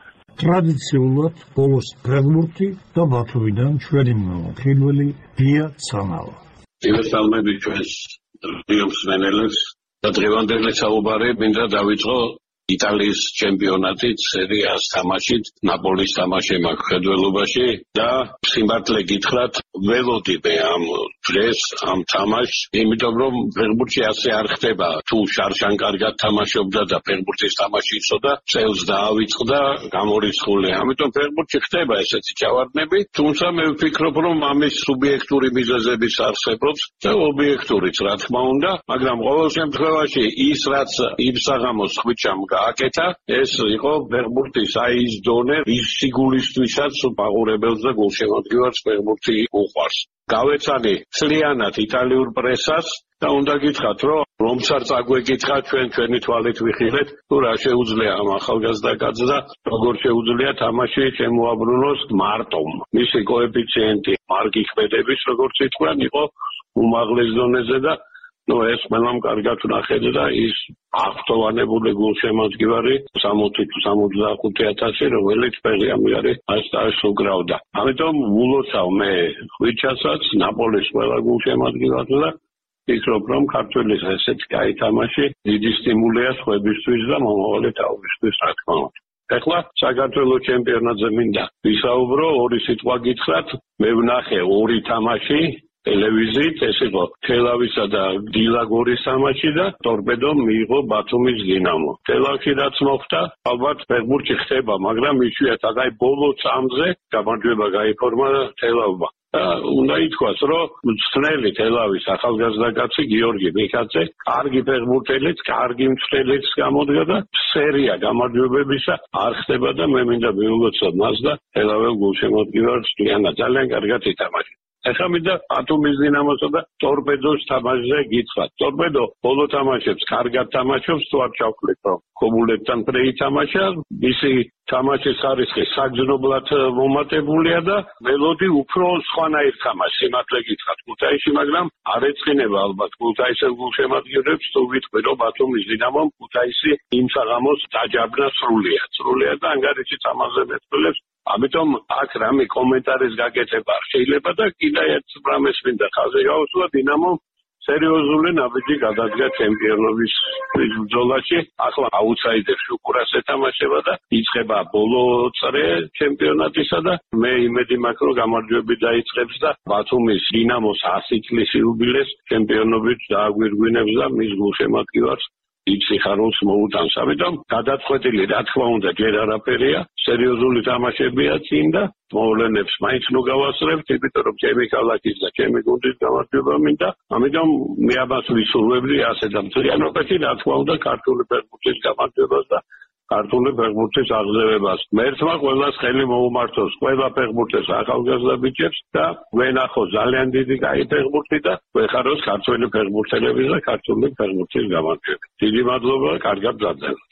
Speaker 4: ტრადიციულად ბოლოს ფეხბურთი და ბათუმიდან ჩვენი მომხილველი დია ცანავა.
Speaker 7: ივესალმები ჩვენს რიომსმენელებს და დღევანდელი საუბარი მინდა დავიწყო იტალიის ჩემპიონატით, სერიას თამაშით, ნაპოლის თამაში მაქვს ხედველობაში და სიმართლე გითხრათ, ველოდიმე ამ დღეს, ამ თამაშს, იმიტომ რომ ფეხბურთში ასე არ ხდება. თუ შარშან კარგად თამაშობდა და ფეხბურთის თამაში იცოდა, წელს დაავიწყდა, გამორიცხული. ამიტომ ფეხბურთში ხდება ესეთი ჩავარდნები, თუმცა მე ვფიქრობ, რომ ამის სუბიექტური მიზეზებიც არსებობს და ობიექტურიც, რა თქმა უნდა, მაგრამ ყოველ შემთხვევაში ის, რაც იმ საღამოს ხვიჩამ გააკეთა, ეს იყო ფეხბურთის აი ის დონე, რის სიგულისთვისაც მაყურებელს და გულშემატკივარს ფეხბურთი უყვარს. გავეცანი მთლიანად იტალიურ პრესას და უნდა გითხრათ, რომ რომც არ წაგვეკითხა, ჩვენ ჩვენი თვალით ვიხილეთ, თუ რა შეუძლია ამ ახალგაზრდა კაცს და როგორ შეუძლია თამაში შემოაბრუნოს მარტომ. მისი კოეფიციენტი მარგი ქმედების, როგორც ითქვან, იყო უმაღლეს დონეზე და ნუ ეს ყველამ კარგად ვნახეთ და ის აღფრთოვანებული გულშემატკივარი სამოცი თუ სამოცდახუთი ათასი, რომელიც პერიამიარი ასტარს უკრავდა. ამიტომ ვულოცავ მე ხვიჩასაც, ნაპოლის ყველა გულშემატკივარს და ვფიქრობ, რომ ქართველის ესეთ კაი თამაში დიდი სტიმულია სხვებისთვის და მომავალი თავისთვის, რა თქმა უნდა. ეხლა საქართველოს ჩემპიონატზე მინდა ვისაუბრო, ორი სიტყვა გითხრათ, მე ვნახე ორი თამაში ტელევიზიით, ეს იყო თელავისა და დილაგორის თამაში და ტორპედომ მიიღო ბათუმის დინამო. თელავში რაც მოხდა, ალბათ ფეხბურთში ხდება, მაგრამ იშვიათად აი ბოლო წამზე გამარჯვება გაიფორმა თელავმა. და უნდა ითქვას, რომ მწვრთნელი თელავის ახალგაზრდა კაცი გიორგი მიქაძე, კარგი ფეხბურთელიც, კარგი მწვრთნელიც გამოდგა და სერია გამარჯვებებისა არ ხდება და მე მინდა მივულოცო მას და თელავის გულშემატკივარს ძალიან კარგად ითამაშა. ეხლა მინდა ბათუმის დინამოსა და ტორპედოს თამაშზე გითხრათ. ტორპედო ბოლო თამაშებს კარგად თამაშობს, თუ არ ჩავხლით, რომ ქობულებთან პრე ითამაშა, მისი თამაშის ხარისხი საგრძნობლად მომატებულია და მელოდი უფრო სხვანაირ თამაშს სიმართლე გითხრათ ქუთაისში, მაგრამ არ ეწყინება ალბათ ქუთაისელ გულშემატკივრებს, თუ ვიტყვი, რომ ბათუმის დინამომ ქუთაისი იმ საღამოს დაჯაბნა სრულიად, სრულიად და ანგარიშიც ამაზე მეტყველებს. ამიტომ აქ რამე კომენტარის გაკეთება არ შეიძლება და კიდე ერთ რამეს მინდა ხაზი გავუსვა, დინამომ სერიოზული ნაბიჯი გადადგა ჩემპიონობის ბრძოლაში. ახლა აუთსაიდერში უკრას ეთამაშება და იწყება ბოლო წრე ჩემპიონატისა და მე იმედი მაქვს, რომ გამარჯვებით დაიწყებს და ბათუმის დინამოს ასი წლის იუბილეს ჩემპიონობით დააგვირგვინებს და მის გულშემატკივარს დიდ სიხარულს მოუტანს. ამიტომ გადაწყვეტილი, რა თქმა უნდა, ჯერ არაფერია, სერიოზული თამაშებია წინ და მოვლენებს მაინც ნუ გავასწრებთ, იმიტომ რომ ჩემი ქალაქის და ჩემი გუნდის გამარჯვება მინდა. ამიტომ მე ამას ვისურვებდი ასე და მთლიანობაში, რა თქმა უნდა, ქართული ფეხბურთის გამარჯვებას და ქართული ფეხბურთის აღზევებას. მერთმა ყველას ხელი მოუმართოს, ყველა ფეხბურთის ახალგაზრდა ბიჭებს და ვენახო ძალიან დიდი კაი ფეხბურთი და ვეხაროს ქართველი ფეხბურთელების და ქართული ფეხბურთის გამარჯვება. დიდი მადლობა, კარგად გაგზავნოთ.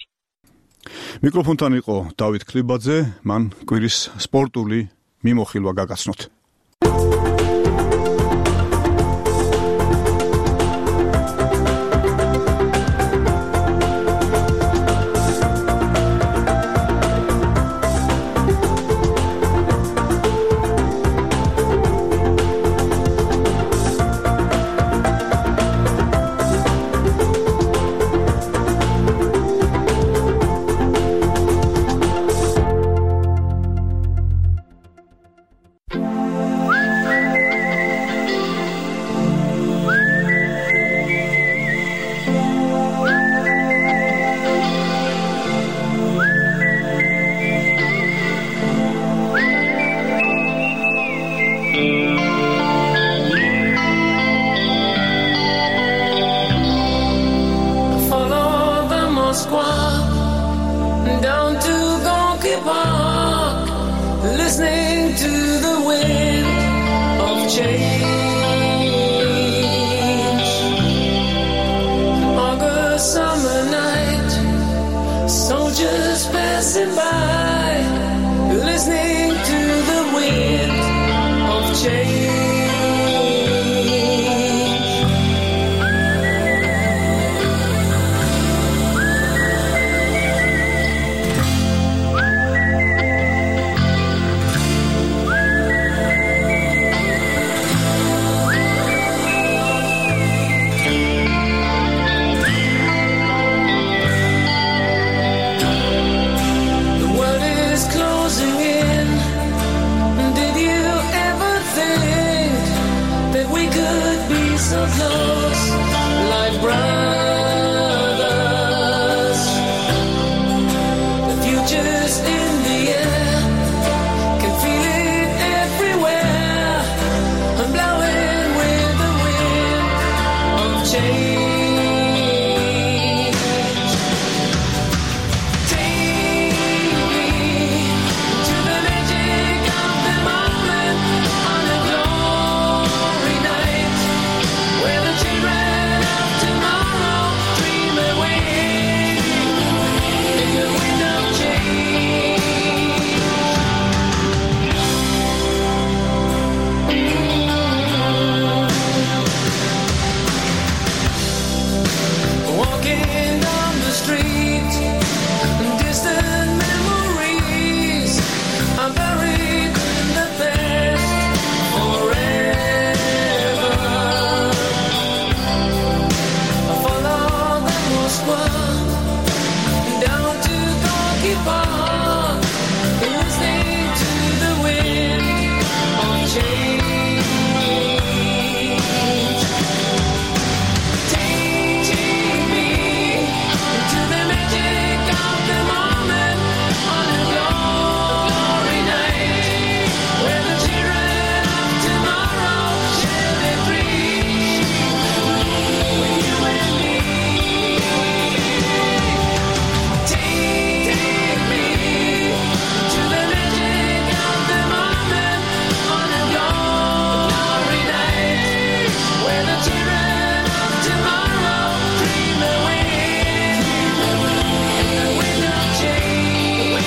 Speaker 1: მიკროფონთან იყო დავით ქლიბაძე, მან კვირის სპორტული მიმოხილვა გაგაცნოთ.
Speaker 8: listening to the wind of change. August summer night, soldiers passing by, listening to the wind of change. So close, like brothers. The future's in the air, can feel it everywhere. I'm blowing with the wind of change. Take me to the magic of the moment on a glory night, where the children of tomorrow dream away in the wind of change. Walking down the street, distant memories are buried in the past forever. Down to Gorky Park, listening to the wind of change. Take me to the magic of the moment on a glory night, where the children of tomorrow share their dreams with you and me. Take me to the magic of the moment on a glory night, where the children of tomorrow dream away in the wind of change.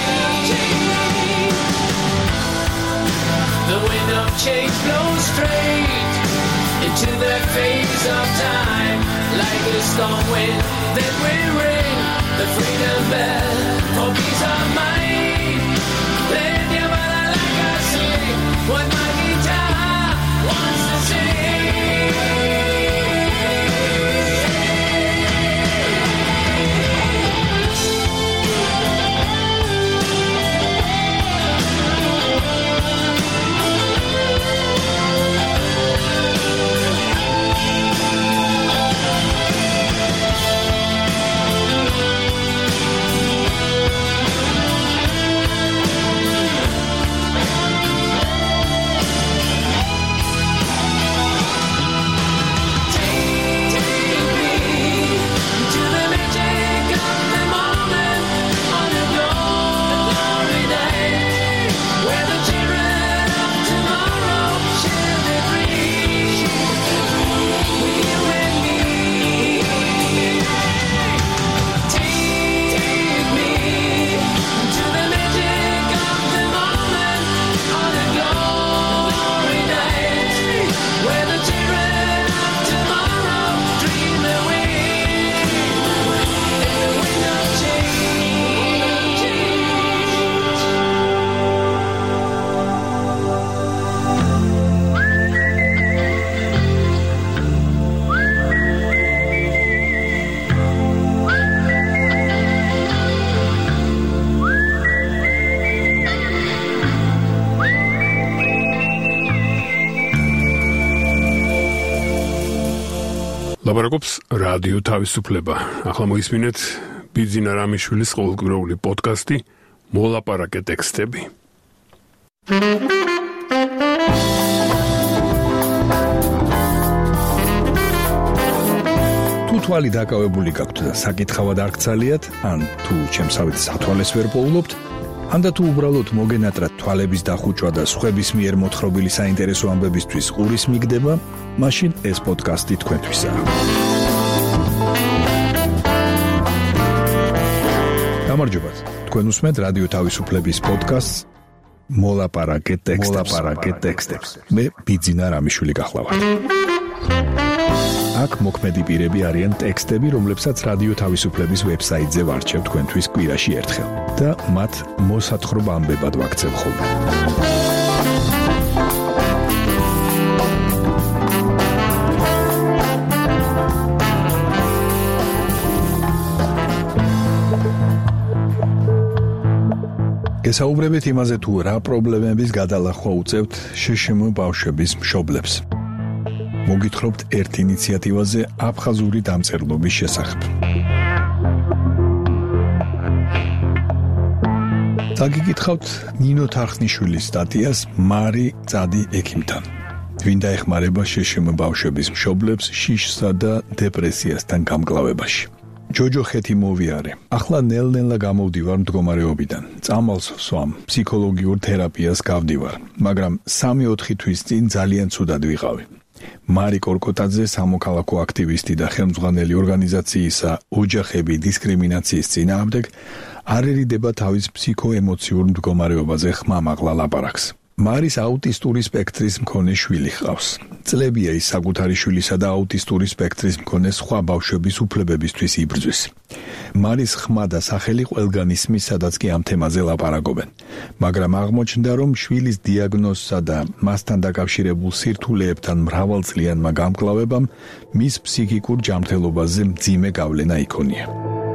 Speaker 8: The wind of change blows straight into the face of time, like a storm wind that will ring the freedom bell for peace of mind. Then you better like I sing what my guitar wants to
Speaker 9: ლაპარაკობს რადიო თავისუფლება. ახლა მოისმინეთ ბიძინა რამიშვილის ყოველკვირეული პოდკასტი მოლაპარაკე ტექსტები.
Speaker 10: თუ თვალი დაკავებული გაქვთ და საკითხავად არ გცალიათ, ან თუ ჩემსავით სათვალეს ვერ პოულობთ, ანდა თუ უბრალოდ მოგენატრად თვალების დახუჭვა და სხვების მიერ მოთხრობილი საინტერესო ამბებისთვის ყურის მიგდება, მაშინ ეს პოდკასტი თქვენთვისაა. გამარჯობათ. თქვენ უსმენთ რადიო თავისუფლების პოდკასტს მოლაპარაკე ტექსტებს. მოლაპარაკე ტექსტებს. მე ბიძინა რამიშვილი გახლავართ. აქ მოქმედი პირები არიან ტექსტები, რომლებსაც რადიო თავისუფლების ვებსაიტზე ვარჩევ თქვენთვის კვირაში ერთხელ და მათ მოსათხრობ ამბებად ვაქცევ ხოლმე. გესაუბრებით იმაზე, თუ რა პრობლემების გადალახვა უწევთ შშმ ბავშვების მშობლებს. მოგითხრობთ ერთ ინიციატივაზე აფხაზური დამწერლობის შესახებ. დაგიკითხავთ ნინო თარხნიშვილის სტატიას მარი წადი ექიმთან. ვინ დაეხმარება შშმ ბავშვების მშობლებს შიშსა და დეპრესიასთან გამკლავებაში. ჯოჯო ხეთი მოვიარე. ახლა ნელ-ნელა გამოვდივარ მდგომარეობიდან. წამალს ვსვამ, ფსიქოლოგიურ თერაპიას გავდივარ, მაგრამ სამი-ოთხი თვის წინ ძალიან ცუდად ვიყავი. მარი კორკოტაძე, სამოქალაქო აქტივისტი და ხელმძღვანელი ორგანიზაციისა ოჯახები დისკრიმინაციის წინააღმდეგ, არ ერიდება თავის ფსიქოემოციურ მდგომარეობაზე ხმამაღლა ლაპარაკს. მარის აუტისტური სპექტრის მქონე შვილი ჰყავს. წლებია ის საკუთარი შვილისა და აუტისტური სპექტრის მქონე სხვა ბავშვების უფლებებისთვის იბრძვის. მარის ხმა და სახელი ყველგან ისმის, სადაც კი ამ თემაზე ლაპარაკობენ. მაგრამ აღმოჩნდა, რომ შვილის დიაგნოზსა და მასთან დაკავშირებულ სირთულეებთან მრავალწლიანმა გამკლავებამ მის ფსიქიკურ ჯანმრთელობაზე მძიმე გავლენა იქონია.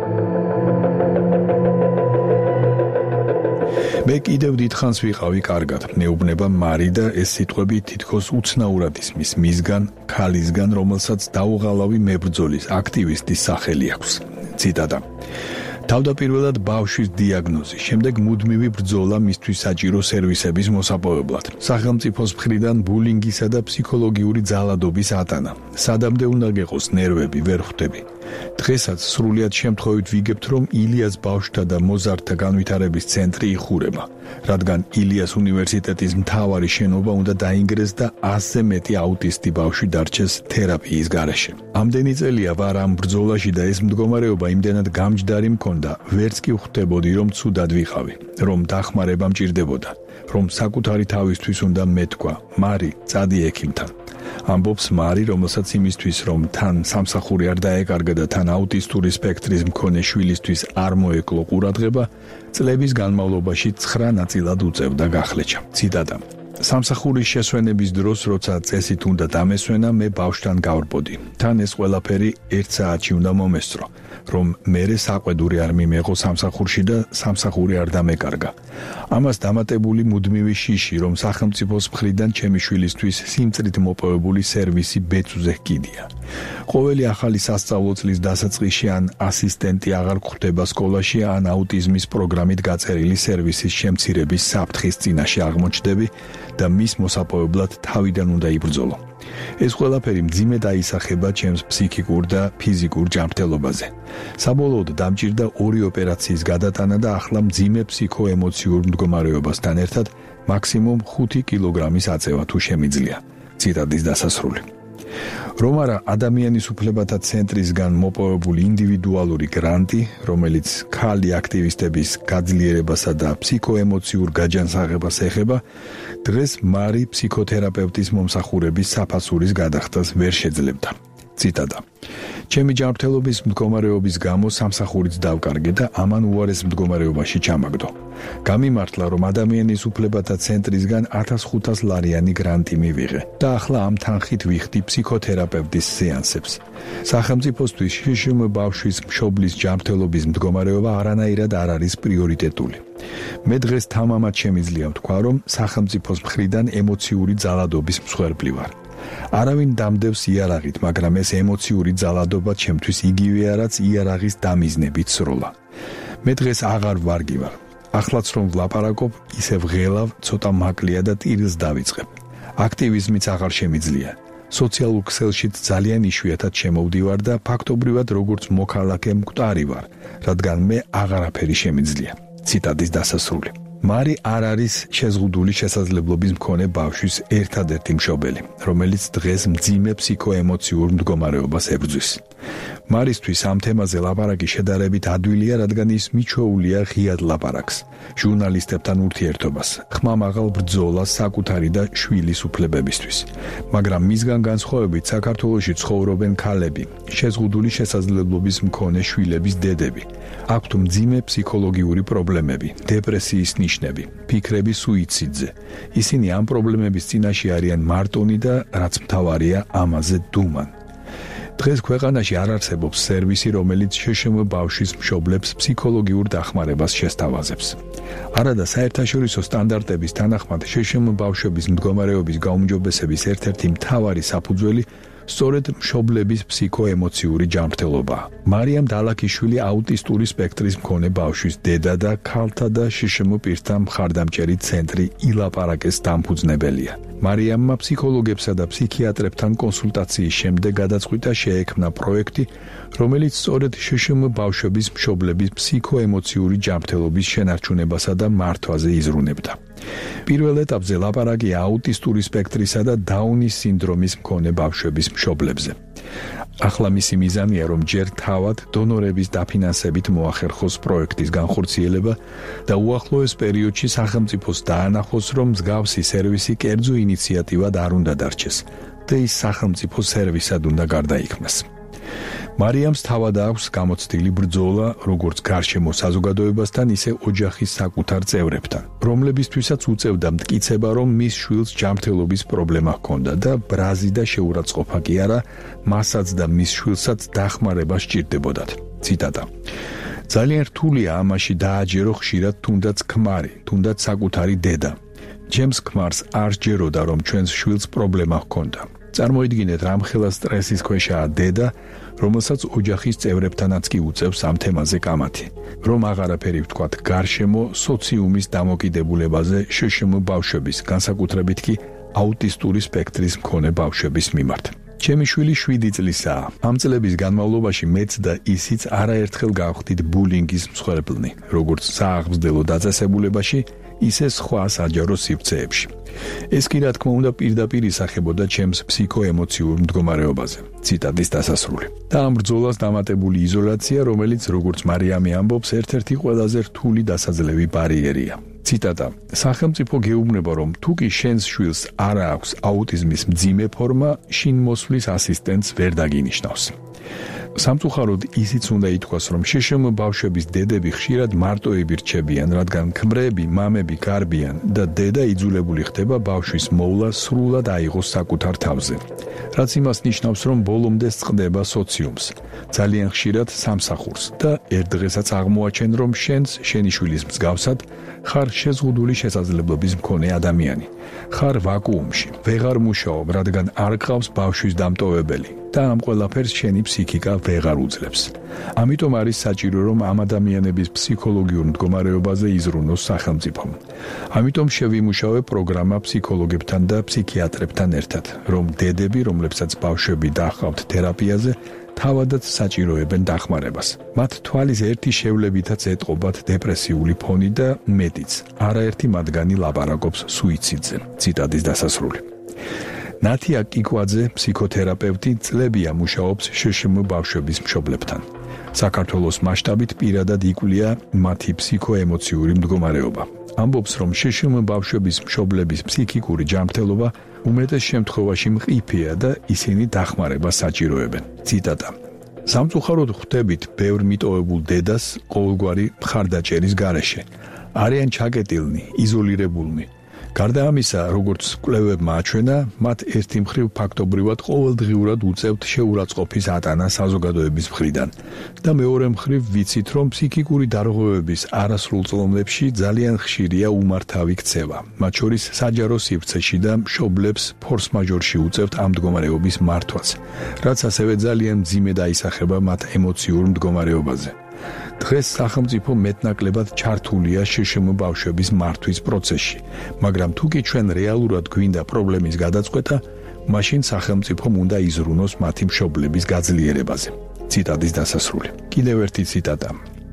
Speaker 10: მე კიდევ დიდხანს ვიყავი კარგად, მეუბნება მარი და ეს სიტყვები თითქოს უცნაურად ისმის მისგან, ქალისგან, რომელსაც დაუღალავი მებრძოლის, აქტივისტის სახელი აქვს. ციტატა. თავდაპირველად ბავშვის დიაგნოზი, შემდეგ მუდმივი ბრძოლა მისთვის საჭირო სერვისების მოსაპოვებლად. სახელმწიფოს მხრიდან ბულინგისა და ფსიქოლოგიური ძალადობის ატანა. სადამდე უნდა გეყოს ნერვები, ვერ ხვდები. დღესაც სრულიად შემთხვევით ვიგებთ, რომ ილიას ბავშვთა და მოზარდთა განვითარების ცენტრი იხურება, რადგან ილიას უნივერსიტეტის მთავარი შენობა უნდა დაინგრეს და ასზე მეტი აუტისტი ბავშვი დარჩეს თერაპიის გარეშე. ამდენი წელია ვარ ამ ბრძოლაში და ეს მდგომარეობა იმდენად გამჯდარი მქონდა, ვერც კი ვხვდებოდი, რომ ცუდად ვიყავი, რომ დახმარება მჭირდებოდა, რომ საკუთარი თავისთვის უნდა მეთქვა, მარი, წადი ექიმთან. ამბობს მარი, რომელსაც იმისთვის, რომ თან სამსახური არ დაეკარგა და თან აუტისტური სპექტრის მქონე შვილისთვის არ მოეკლო ყურადღება, წლების განმავლობაში ცხრა ნაწილად უწევდა გახლეჩა. ციტატა. სამსახურის შესვენების დროს, როცა წესით უნდა დამესვენა, მე ბავშვთან გავრბოდი. თან ეს ყველაფერი ერთ საათში უნდა მომესწრო, რომ მერე საყვედური არ მიმეღო სამსახურში და სამსახური არ დამეკარგა. ამას დამატებული მუდმივი შიში, რომ სახელმწიფოს მხრიდან ჩემი შვილისთვის სიმწრით მოპოვებული სერვისი ბეწვზე ჰკიდია. ყოველი ახალი სასწავლო წლის დასაწყისში ან ასისტენტი აღარ გვხვდება სკოლაში, ან აუტიზმის პროგრამით გაწერილი სერვისის შემცირების საფრთხის წინაშე აღმოჩნდები და მის მოსაპოვებლად თავიდან უნდა იბრძოლო. ეს ყველაფერი მძიმე დაისახება ჩემს ფსიქიკურ და ფიზიკურ ჯანმრთელობაზე. საბოლოოდ დამჭირდა ორი ოპერაციის გადატანა და ახლა მძიმე ფსიქოემოციურ მდგომარეობასთან ერთად მაქსიმუმ ხუთი კილოგრამის აწევა თუ შემიძლია. ციტატის დასასრული. რომ არა ადამიანის უფლებათა ცენტრისგან მოპოვებული ინდივიდუალური გრანტი, რომელიც ქალი აქტივისტების გაძლიერებასა და ფსიქოემოციურ გაჯანსაღებას ეხება, დღეს მარი ფსიქოთერაპევტის მომსახურების საფასურის გადახდას ვერ შეძლებდა. ციტატა. ჩემი ჯანმრთელობის მდგომარეობის გამო სამსახურიც დავკარგე და ამან უარეს მდგომარეობაში ჩამაგდო. გამიმართლა, რომ ადამიანის უფლებათა ცენტრისგან ათას ხუთას ლარიანი გრანტი მივიღე და ახლა ამ თანხით ვიხდი ფსიქოთერაპევტის სეანსებს. სახელმწიფოსთვის შშმ ბავშვის მშობლის ჯანმრთელობის მდგომარეობა არანაირად არ არის პრიორიტეტული. მე დღეს თამამად შემიძლია ვთქვა, რომ სახელმწიფოს მხრიდან ემოციური ძალადობის მსხვერპლი ვარ. არავინ დამდევს იარაღით, მაგრამ ეს ემოციური ძალადობა ჩემთვის იგივეა, რაც იარაღის დამიზნებით სროლა. მე დღეს აღარ ვარგი ვარ. ახლაც რომ ვლაპარაკობ, ისე ვღელავ, ცოტა მაკლია და ტირილს დავიწყებ. აქტივიზმიც აღარ შემიძლია. სოციალურ ქსელშიც ძალიან იშვიათად შემოვდივარ და ფაქტობრივად როგორც მოქალაქე მკვდარი ვარ, რადგან მე აღარაფერი შემიძლია. ციტატის დასასრული. მარი არ არის შეზღუდული შესაძლებლობის მქონე ბავშვის ერთადერთი მშობელი, რომელიც დღეს მძიმე ფსიქოემოციურ მდგომარეობას ებრძვის. მარისთვის ამ თემაზე ლაპარაკი შედარებით ადვილია, რადგან ის მიჩვეულია ღიად ლაპარაკს, ჟურნალისტებთან ურთიერთობას, ხმამაღალ ბრძოლას საკუთარი და შვილის უფლებებისთვის. მაგრამ მისგან განსხვავებით საქართველოში ცხოვრობენ ქალები, შეზღუდული შესაძლებლობის მქონე შვილების დედები. აქვთ მძიმე ფსიქოლოგიური პრობლემები, დეპრესიის ნიშნები, ფიქრები სუიციდზე. ისინი ამ პრობლემების წინაშე არიან მარტონი და რაც მთავარია, ამაზე დუმან. დღეს ქვეყანაში არ არსებობს სერვისი, რომელიც შშმ ბავშვის მშობლებს ფსიქოლოგიურ დახმარებას შესთავაზებს. არადა საერთაშორისო სტანდარტების თანახმად შშმ ბავშვების მდგომარეობის გაუმჯობესების ერთ-ერთი მთავარი საფუძველი სწორედ მშობლების ფსიქოემოციური ჯანმრთელობაა. მარიამ დალაქიშვილი აუტისტური სპექტრის მქონე ბავშვის დედა და ქალთა და შშმ პირთა მხარდამჭერი ცენტრი ილაპარაკეს დამფუძნებელია. მარიამმა ფსიქოლოგებსა და ფსიქიატრებთან კონსულტაციის შემდეგ გადაწყვიტა შეექმნა პროექტი, რომელიც სწორედ შშმ ბავშვების მშობლების ფსიქოემოციური ჯანმრთელობის შენარჩუნებასა და მართვაზე იზრუნებდა. პირველ ეტაპზე ლაპარაკია აუტისტური სპექტრისა და დაუნის სინდრომის მქონე ბავშვების მშობლებზე. ახლა მისი მიზანია, რომ ჯერ თავად დონორების დაფინანსებით მოახერხოს პროექტის განხორციელება და უახლოეს პერიოდში სახელმწიფოს დაანახოს, რომ მსგავსი სერვისი კერძო ინიციატივად არ უნდა დარჩეს და ის სახელმწიფო სერვისად უნდა გარდაიქმნას. მარიამს თავად აქვს გამოცდილი ბრძოლა როგორც გარშემო საზოგადოებასთან, ისე ოჯახის საკუთარ წევრებთან, რომლებისთვისაც უწევდა მტკიცება, რომ მის შვილს ჯანმრთელობის პრობლემა ჰქონდა და ბრაზი და შეურაცხყოფა კი არა, მასაც და მის შვილსაც დახმარება სჭირდებოდათ. ციტატა: ძალიან რთულია ამაში დააჯერო ხშირად თუნდაც ქმარი, თუნდაც საკუთარი დედა. ჩემს ქმარს არ სჯეროდა, რომ ჩვენს შვილს პრობლემა ჰქონდა. წარმოიდგინეთ, რამხელა სტრესის ქვეშაა დედა, რომელსაც ოჯახის წევრებთანაც კი უწევს ამ თემაზე კამათი, რომ აღარაფერი ვთქვათ გარშემო სოციუმის დამოკიდებულებაზე შშმ ბავშვების, განსაკუთრებით კი აუტისტური სპექტრის მქონე ბავშვების მიმართ. ჩემი შვილი შვიდი წლისაა. ამ წლების განმავლობაში მეც და ისიც არაერთხელ გავხდით ბულინგის მსხვერპლნი, როგორც სააღმზრდელო დაწესებულებაში, ისე სხვა საჯარო სივრცეებში. ეს კი რა თქმა უნდა პირდაპირ ისახებოდა ჩემს ფსიქოემოციურ მდგომარეობაზე. ციტატის დასასრული. და ამ ბრძოლას დამატებული იზოლაცია, რომელიც როგორც მარიამი ამბობს, ერთ-ერთი ყველაზე რთული დასაძლევი ბარიერია. ციტატა: სახელმწიფო გეუბნება, რომ თუ კი შენს შვილს არ აქვს აუტიზმის მძიმე ფორმა, შინ მოსვლის ასისტენტს ვერ დაგინიშნავს. სამწუხაროდ ისიც უნდა ითქვას, რომ შშმ ბავშვების დედები ხშირად მარტოები რჩებიან, რადგან ქმრები, მამები გარბიან და დედა იძულებული ხდება ბავშვის მოვლა სრულად აიღოს საკუთარ თავზე. რაც იმას ნიშნავს, რომ ბოლომდე წყდება სოციუმს, ძალიან ხშირად სამსახურს და ერთ დღესაც აღმოაჩენ, რომ შენს შენი შვილის მსგავსად ხარ შეზღუდული შესაძლებლობის მქონე ადამიანი. ხარ ვაკუუმში, ვეღარ მუშაობ, რადგან არ გყავს ბავშვის დამტოვებელი და ამ ყველაფერს შენი ფსიქიკა ვეღარ უძლებს. ამიტომ არის საჭირო, რომ ამ ადამიანების ფსიქოლოგიურ მდგომარეობაზე იზრუნოს სახელმწიფომ. ამიტომ შევიმუშავე პროგრამა ფსიქოლოგებთან და ფსიქიატრებთან ერთად, რომ დედები, რომლებსაც ბავშვები დაჰყავთ თერაპიაზე, თავადაც საჭიროებენ დახმარებას. მათ თვალის ერთი შევლებითაც ეტყობათ დეპრესიული ფონი და მეტიც. არაერთი მათგანი ლაპარაკობს სუიციდზე. ციტატის დასასრული. ნათია კიკვაძე, ფსიქოთერაპევტი, წლებია მუშაობს შშმ ბავშვების მშობლებთან. საქართველოს მასშტაბით პირადად იკვლია მათი ფსიქოემოციური მდგომარეობა. ამბობს, რომ შშმ ბავშვების მშობლების ფსიქიკური ჯანმრთელობა უმეტეს შემთხვევაში მყიფეა და ისინი დახმარებას საჭიროებენ. ციტატა: სამწუხაროდ ხვდებით ბევრ მიტოვებულ დედას ყოველგვარი მხარდაჭერის გარეშე. არიან ჩაკეტილნი, იზოლირებულნი. გარდა ამისა, როგორც კვლევებმა აჩვენა, მათ ერთი მხრივ ფაქტობრივად ყოველდღიურად უწევთ შეურაცხყოფის ატანა საზოგადოების მხრიდან და მეორე მხრივ ვიცით, რომ ფსიქიკური დარღვევების არასრულ წლებში ძალიან ხშირია უმართავი ქცევა, მათ შორის საჯარო სივრცეში და მშობლებს ფორს-მაჟორში უწევთ ამ მდგომარეობის მართვას, რაც ასევე ძალიან მძიმე დაისახება მათ ემოციურ მდგომარეობაზე. დღეს სახელმწიფო მეტნაკლებად ჩართულია შშმ ბავშვების მართვის პროცესში, მაგრამ თუ კი ჩვენ რეალურად გვინდა პრობლემის გადაწყვეტა, მაშინ სახელმწიფომ უნდა იზრუნოს მათი მშობლების გაძლიერებაზე. ციტატის დასასრული. კიდევ ერთი ციტატა.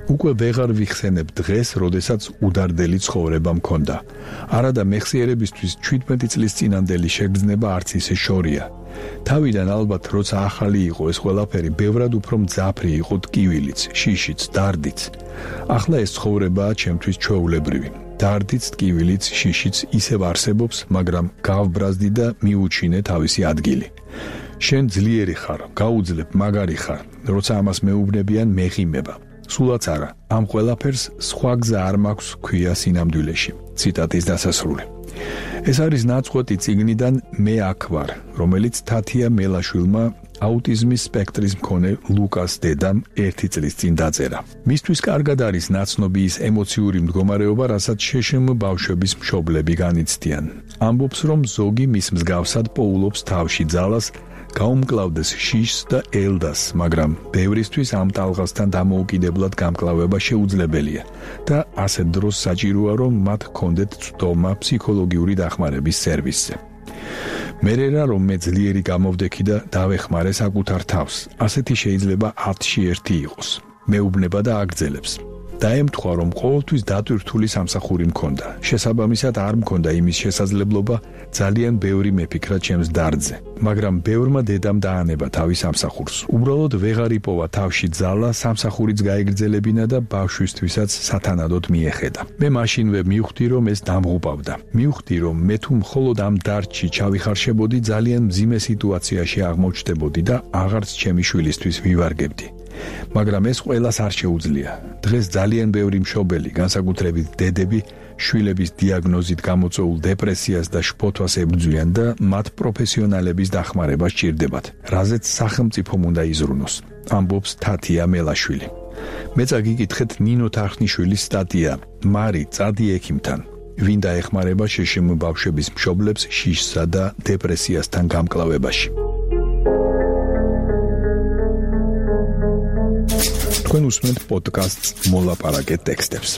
Speaker 10: უკვე ვეღარ ვიხსენებ დღეს, როდესაც უდარდელი ცხოვრება მქონდა. არადა მეხსიერებისთვის ჩვიდმეტი წლის წინანდელი შეგრძნება არც ისე შორია. თავიდან ალბათ როცა ახალი იყო ეს ყველაფერი, ბევრად უფრო მძაფრი იყო ტკივილიც, შიშიც, დარდიც. ახლა ეს ცხოვრებაა ჩემთვის ჩვეულებრივი. დარდიც, ტკივილიც, შიშიც ისევ არსებობს, მაგრამ გავბრაზდი და მიუჩინე თავისი ადგილი. შენ ძლიერი ხარ, გაუძლებ, მაგარი ხარ, როცა ამას მეუბნებიან მეღიმება. სულაც არა, ამ ყველაფერს სხვა გზა არ მაქვს ქვია სინამდვილეში. ციტატის დასასრული. ეს არის ნაწყვეტი წიგნიდან მე აქ ვარ, რომელიც თათია მელაშვილმა აუტიზმის სპექტრის მქონე ლუკას დედამ ერთი წლის წინ დაწერა. მისთვის კარგად არის ნაცნობი ის ემოციური მდგომარეობა, რასაც შეშმ ბავშვების მშობლები განიცდიან. ამბობს, რომ ზოგი მის მსგავსად პოულობს თავში ძალას, გაუმკლავდეს შიშს და ელდას, მაგრამ ბევრისთვის ამ ტალღასთან დამოუკიდებლად გამკლავება შეუძლებელია და ასეთ დროს საჭიროა, რომ მათ ჰქონდეთ წვდომა ფსიქოლოგიური დახმარების სერვისზე. მერერა რომ მე ძლიერი გამოვდექი და დავეხმარე საკუთარ თავს, ასეთი შეიძლება ათში ერთი იყოს. მეუბნება და აგრძელებს. დაემთხვა, რომ ყოველთვის დატვირთული სამსახური მქონდა. შესაბამისად არ მქონდა იმის შესაძლებლობა ძალიან ბევრი მეფიქრა ჩემს დარდზე. მაგრამ ბევრმა დედამ დაანება თავის სამსახურს. უბრალოდ ვეღარ იპოვა თავში ძალა სამსახურიც გაიგრძელებინა და ბავშვისთვისაც სათანადოდ მიეხედა. მე მაშინვე მივხვდი, რომ ეს დამღუპავდა. მივხვდი, რომ მე თუ მხოლოდ ამ დარდში ჩავიხარშებოდი, ძალიან მძიმე სიტუაციაში აღმოჩნდებოდი და აღარც ჩემი შვილისთვის ვივარგებდი. მაგრამ ეს ყველას არ შეუძლია. დღეს ძალიან ბევრი მშობელი, განსაკუთრებით დედები, შვილების დიაგნოზით გამოწვეულ დეპრესიას და შფოთვას ებრძვიან და მათ პროფესიონალების დახმარება სჭირდებათ, რაზეც სახელმწიფომ უნდა იზრუნოს, ამბობს თათია მელაშვილი. მე წაგიკითხეთ ნინო თარხნიშვილის სტატია „მარი, წადი ექიმთან“, ვინ დაეხმარება შეშმ ბავშვების მშობლებს შიშსა და დეპრესიასთან გამკლავებაში. თქვენ უსმენთ პოდკასტს მოლაპარაკე ტექსტებს.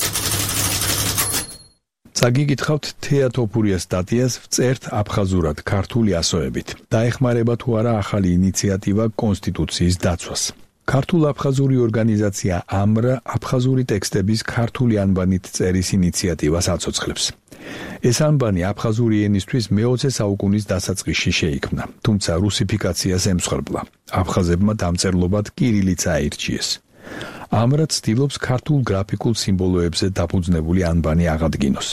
Speaker 10: წაგიკითხავთ თეატოფურიას სტატიას ვწერთ აფხაზურად ქართული ასოებით. დაეხმარება თუ არა ახალი ინიციატივა კონსტიტუციის დაცვას. ქართულ-აფხაზური ორგანიზაცია ამრა აფხაზური ტექსტების ქართული ანბანით წერის ინიციატივას აცოცხლებს. ეს ანბანი აფხაზური ენისთვის მეოცე საუკუნის დასაწყისში შეიქმნა, თუმცა რუსიფიკაციას ემსხვერპლა. აფხაზებმა დამწერლობად კირილიცა აირჩიეს. ამრა ცდილობს ქართულ გრაფიკულ სიმბოლოებზე დაფუძნებული ანბანი აღადგინოს.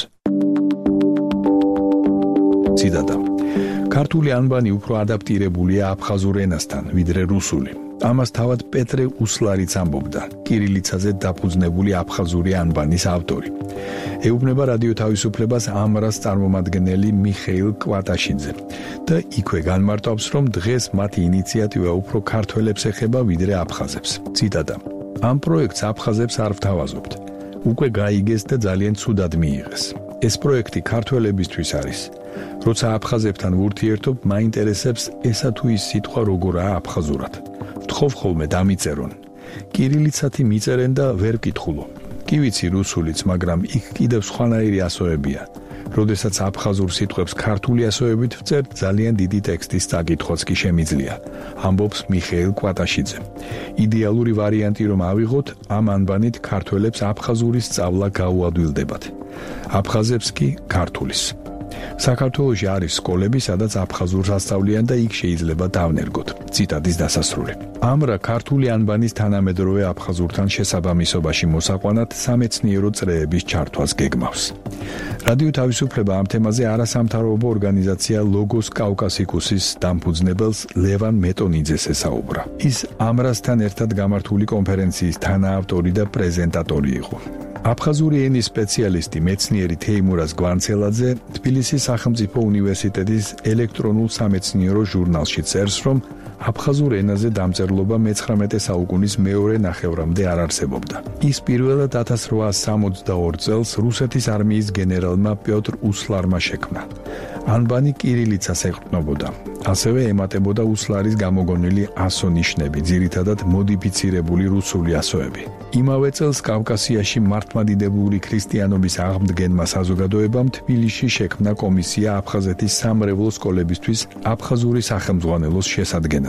Speaker 10: ციტატა. ქართული ანბანი უფრო ადაპტირებულია აფხაზურ ენასთან, ვიდრე რუსული. ამას თავად პეტრე უსლარიც ამბობდა, კირილიცაზე დაფუძნებული აფხაზური ანბანის ავტორი. ეუბნება რადიო თავისუფლებას ამრას წარმომადგენელი მიხეილ კვატაშიძე და იქვე განმარტავს, რომ დღეს მათი ინიციატივა უფრო ქართველებს ეხება, ვიდრე აფხაზებს. ციტატა. ამ პროექტს აფხაზებს არ ვთავაზობთ. უკვე გაიგეს და ძალიან ცუდად მიიღეს. ეს პროექტი ქართველებისთვის არის. როცა აფხაზებთან ვურთიერთობ, მაინტერესებს ესა თუ ის სიტყვა როგორაა აფხაზურად. ვთხოვ ხოლმე დამიწერონ. კირილიცათი მიწერენ და ვერ ვკითხულო. კი ვიცი რუსულიც, მაგრამ იქ კიდევ სხვანაირი ასოებია. როდესაც აფხაზურ სიტყვებს ქართული ასოებით ვწერთ, ძალიან დიდი ტექსტის წაკითხვაც კი შემიძლია, ამბობს მიხეილ კვატაშიძე. იდეალური ვარიანტი რომ ავიღოთ, ამ ანბანით ქართველებს აფხაზურის სწავლა გაუადვილდებათ. აფხაზებს კი ქართულის. საქართველოში არის სკოლები, სადაც აფხაზურს ასწავლიან და იქ შეიძლება დავნერგოთ. ციტატის დასასრული. ამრა ქართული ანბანის თანამედროვე აფხაზურთან შესაბამისობაში მოსაყვანად სამეცნიერო წრეების ჩართვას გეგმავს. რადიო თავისუფლება ამ თემაზე არასამთავრობო ორგანიზაცია ლოგოს კავკასიკუსის დამფუძნებელს ლევან მეტონიძეს ესაუბრა. ის ამრასთან ერთად გამართული კონფერენციის თანაავტორი და პრეზენტატორი იყო. აფხაზური ენის სპეციალისტი მეცნიერი თეიმურაზ გვანცელაძე თბილისის სახელმწიფო უნივერსიტეტის ელექტრონულ სამეცნიერო ჟურნალში წერს, რომ აფხაზურ ენაზე დამწერლობა მეცხრამეტე საუკუნის მეორე ნახევრამდე არ არსებობდა. ის პირველად ათას რვაასი სამოცდაორი წელს რუსეთის არმიის გენერალმა პიოტრ უსლარმა შექმნა. ანბანი კირილიცას ეყრდნობოდა. ასევე ემატებოდა უსლარის გამოგონილი ასო-ნიშნები, ძირითადად მოდიფიცირებული რუსული ასოები. იმავე წელს კავკასიაში მართლმადიდებლური ქრისტიანობის აღმდგენმა საზოგადოებამ თბილისში შექმნა კომისია აფხაზეთის სამრევლო სკოლებისთვის აფხაზური სახელმძღვანელოს შესადგენად.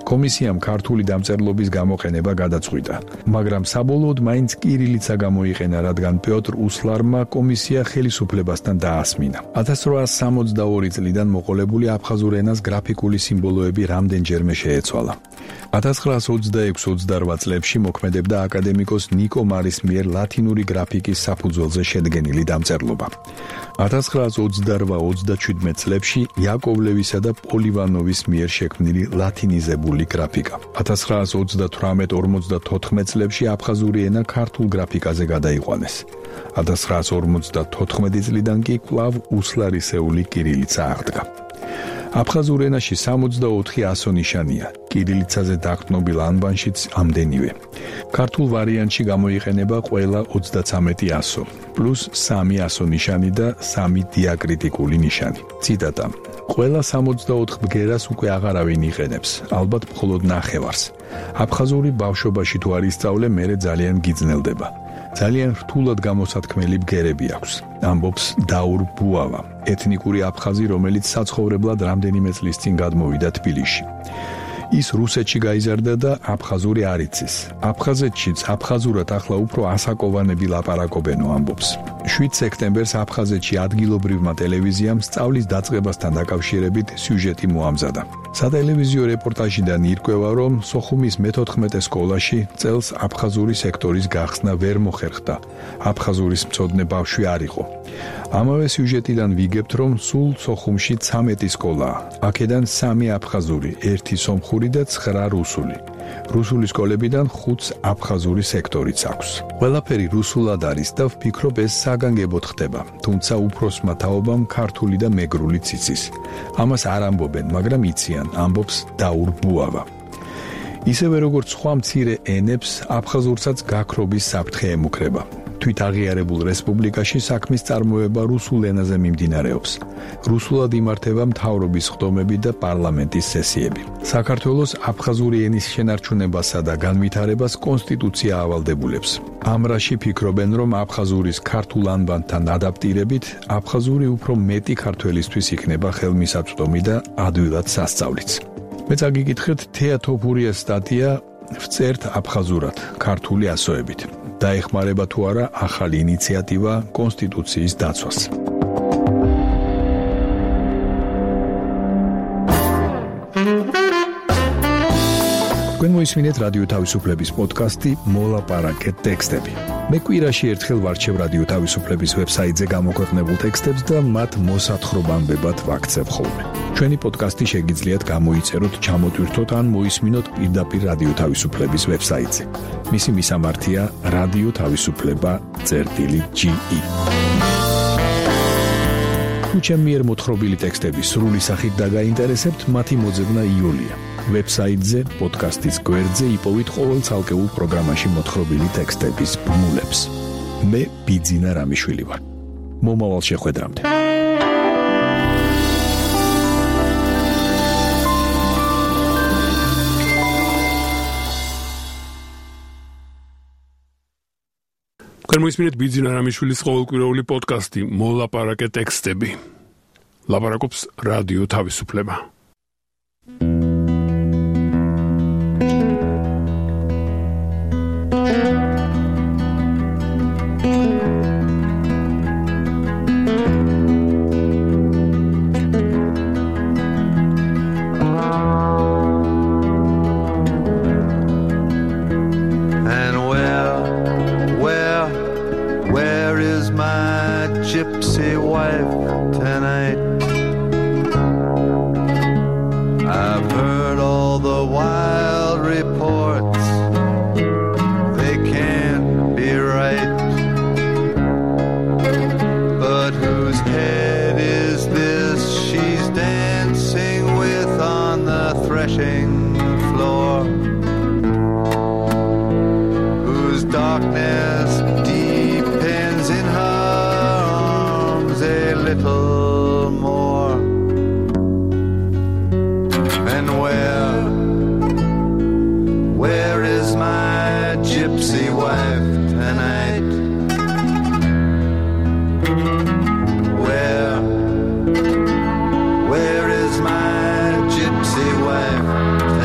Speaker 10: კომისიამ ქართული დამწერლობის გამოყენება გადაწყვიტა, მაგრამ საბოლოოდ მაინც კირილიცა გამოიყენა, რადგან პიოტრ უსლარმა კომისია ხელისუფლებასთან დაასმინა. ათას რვაას სამოცდაორი წლიდან მოყოლებული აფხაზურ ენას გრაფიკული სიმბოლოები რამდენჯერმე შეეცვალა. ათას ცხრაას ოცდაექვს ოცდარვა წლებში მოქმედებდა აკადემიკოს ნიკო მარის მიერ ლათინური გრაფიკის საფუძველზე შედგენილი დამწერლობა. ათას ცხრაას ოცდარვა ოცდაჩვიდმეტ წლებში იაკოვლევისა და პოლივანოვის მიერ შექმნილი ლათინიზებული გრაფიკა. ათას ცხრაას ოცდათვრამეტ ორმოცდათოთხმეტ წლებში აფხაზური ენა ქართულ გრაფიკაზე გადაიყვანეს. ათას ცხრაას ორმოცდათოთხმეტი წლიდან კი კვლავ უსლარისეული კირილიცა აღდგა. აფხაზურ ენაში სამოცდაოთხი ასო-ნიშანია, კირილიცაზე დაყრდნობილ ანბანშიც ამდენივე. ქართულ ვარიანტში გამოიყენება ყველა ოცდაცამეტი ასო, პლუს სამი ასო-ნიშანი და სამი დიაკრიტიკული ნიშანი. ციტატა: ყველა სამოცდაოთხ ბგერას უკვე აღარავინ იყენებს, ალბათ მხოლოდ ნახევარს. აფხაზური ბავშვობაში თუ არ ისწავლე, მერე ძალიან გიძნელდება. ძალიან რთულად გამოსათქმელი ბგერები აქვს, ამბობს დაურ ბუავა, ეთნიკური აფხაზი, რომელიც საცხოვრებლად რამდენიმე წლის წინ გადმოვიდა თბილისში. ის რუსეთში გაიზარდა და აფხაზური არ იცის. აფხაზეთშიც აფხაზურად ახლა უფრო ასაკოვანები ლაპარაკობენო, ამბობს. შვიდ სექტემბერს აფხაზეთში ადგილობრივმა ტელევიზიამ სწავლის დაწყებასთან დაკავშირებით სიუჟეტი მოამზადა. სატელევიზიო რეპორტაჟიდან ირკვევა, რომ სოხუმის მეთოთხმეტე სკოლაში წელს აფხაზური სექტორის გახსნა ვერ მოხერხდა. აფხაზურის მცოდნე ბავშვი არ იყო. ამავე სიუჟეტიდან ვიგებთ, რომ სულ სოხუმში ცამეტი სკოლაა. აქედან სამი აფხაზური, ერთი სომხური და ცხრა რუსული. რუსული სკოლებიდან ხუთს აფხაზური სექტორიც აქვს. ყველაფერი რუსულად არის და ვფიქრობ, ეს საგანგებოდ ხდება, თუმცა უფროსმა თაობამ ქართული და მეგრულიც იცის. ამას არ ამბობენ, მაგრამ იციან, ამბობს დაურ ბუავა. ისევე როგორც სხვა მცირე ენებს, აფხაზურსაც გაქრობის საფრთხე ემუქრება. თვით აღიარებულ რესპუბლიკაში საქმის წარმოება რუსულ ენაზე მიმდინარეობს. რუსულად იმართება მთავრობის ხდომები და პარლამენტის სესიები. საქართველოს აფხაზური ენის შენარჩუნებასა და განვითარებას კონსტიტუცია ავალდებულებს. ამ რაში ფიქრობენ, რომ აფხაზურის ქართულ ანბანთან ადაპტირებით, აფხაზური უფრო მეტი ქართველისთვის იქნება ხელმისაწვდომი და ადვილად სასწავლიც. მე წაგიკითხეთ თეა თოფურიას სტატია ვწერთ აფხაზურად, ქართული ასოებით. დაეხმარება თუ არა ახალი ინიციატივა კონსტიტუციის დაცვას. თქვენ მოისმინეთ რადიო თავისუფლების პოდკასტი მოლაპარაკე ტექსტები. მე კვირაში ერთხელ ვარჩევ რადიო თავისუფლების ვებსაიტზე გამოქვეყნებულ ტექსტებს და მათ მოსათხრობამდებად ვაქცევ ხოლმე. ჩვენი პოდკასტი შეგიძლიათ გამოიწეროთ, ჩამოტვირთოთ ან მოისმინოთ პირდაპირ რადიო თავისუფლების ვებსაიტზე. მისი მისამართია რადიო თავისუფლება წერტილი ჯი ი. თუ ჩემი მიერ მოთხრობილი ტექსტები სრული სახით დაგაინტერესებთ, მათი მოძებნა იოლია. ვებსაიტზე, პოდკასტის გვერდზე იპოვით ყოველ ცალკეულ პროგრამაში მოთხრობილი ტექსტების ბმულებს. მე ბიძინა რამიშვილი ვარ. მომავალ შეხვედრამდე.
Speaker 9: თქვენ მოისმინეთ ბიძინა რამიშვილის ყოველკვირეული პოდკასტი მოლაპარაკე ტექსტები. ლაპარაკობს რადიო თავისუფლება.
Speaker 11: Gypsy wife tonight. I've heard all the wild reports. They can't be right. But whose head is this she's dancing with on the threshing floor? Whose darkness depends in her a little more. And where, where is my gypsy wife tonight? Where, where is my gypsy wife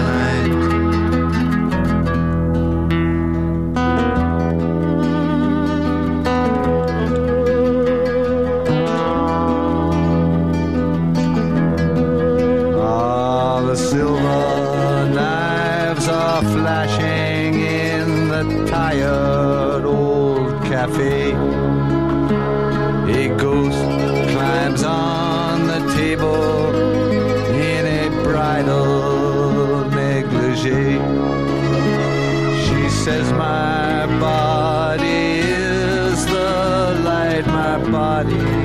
Speaker 11: table in a bridal negligee. She says my body is the light, my body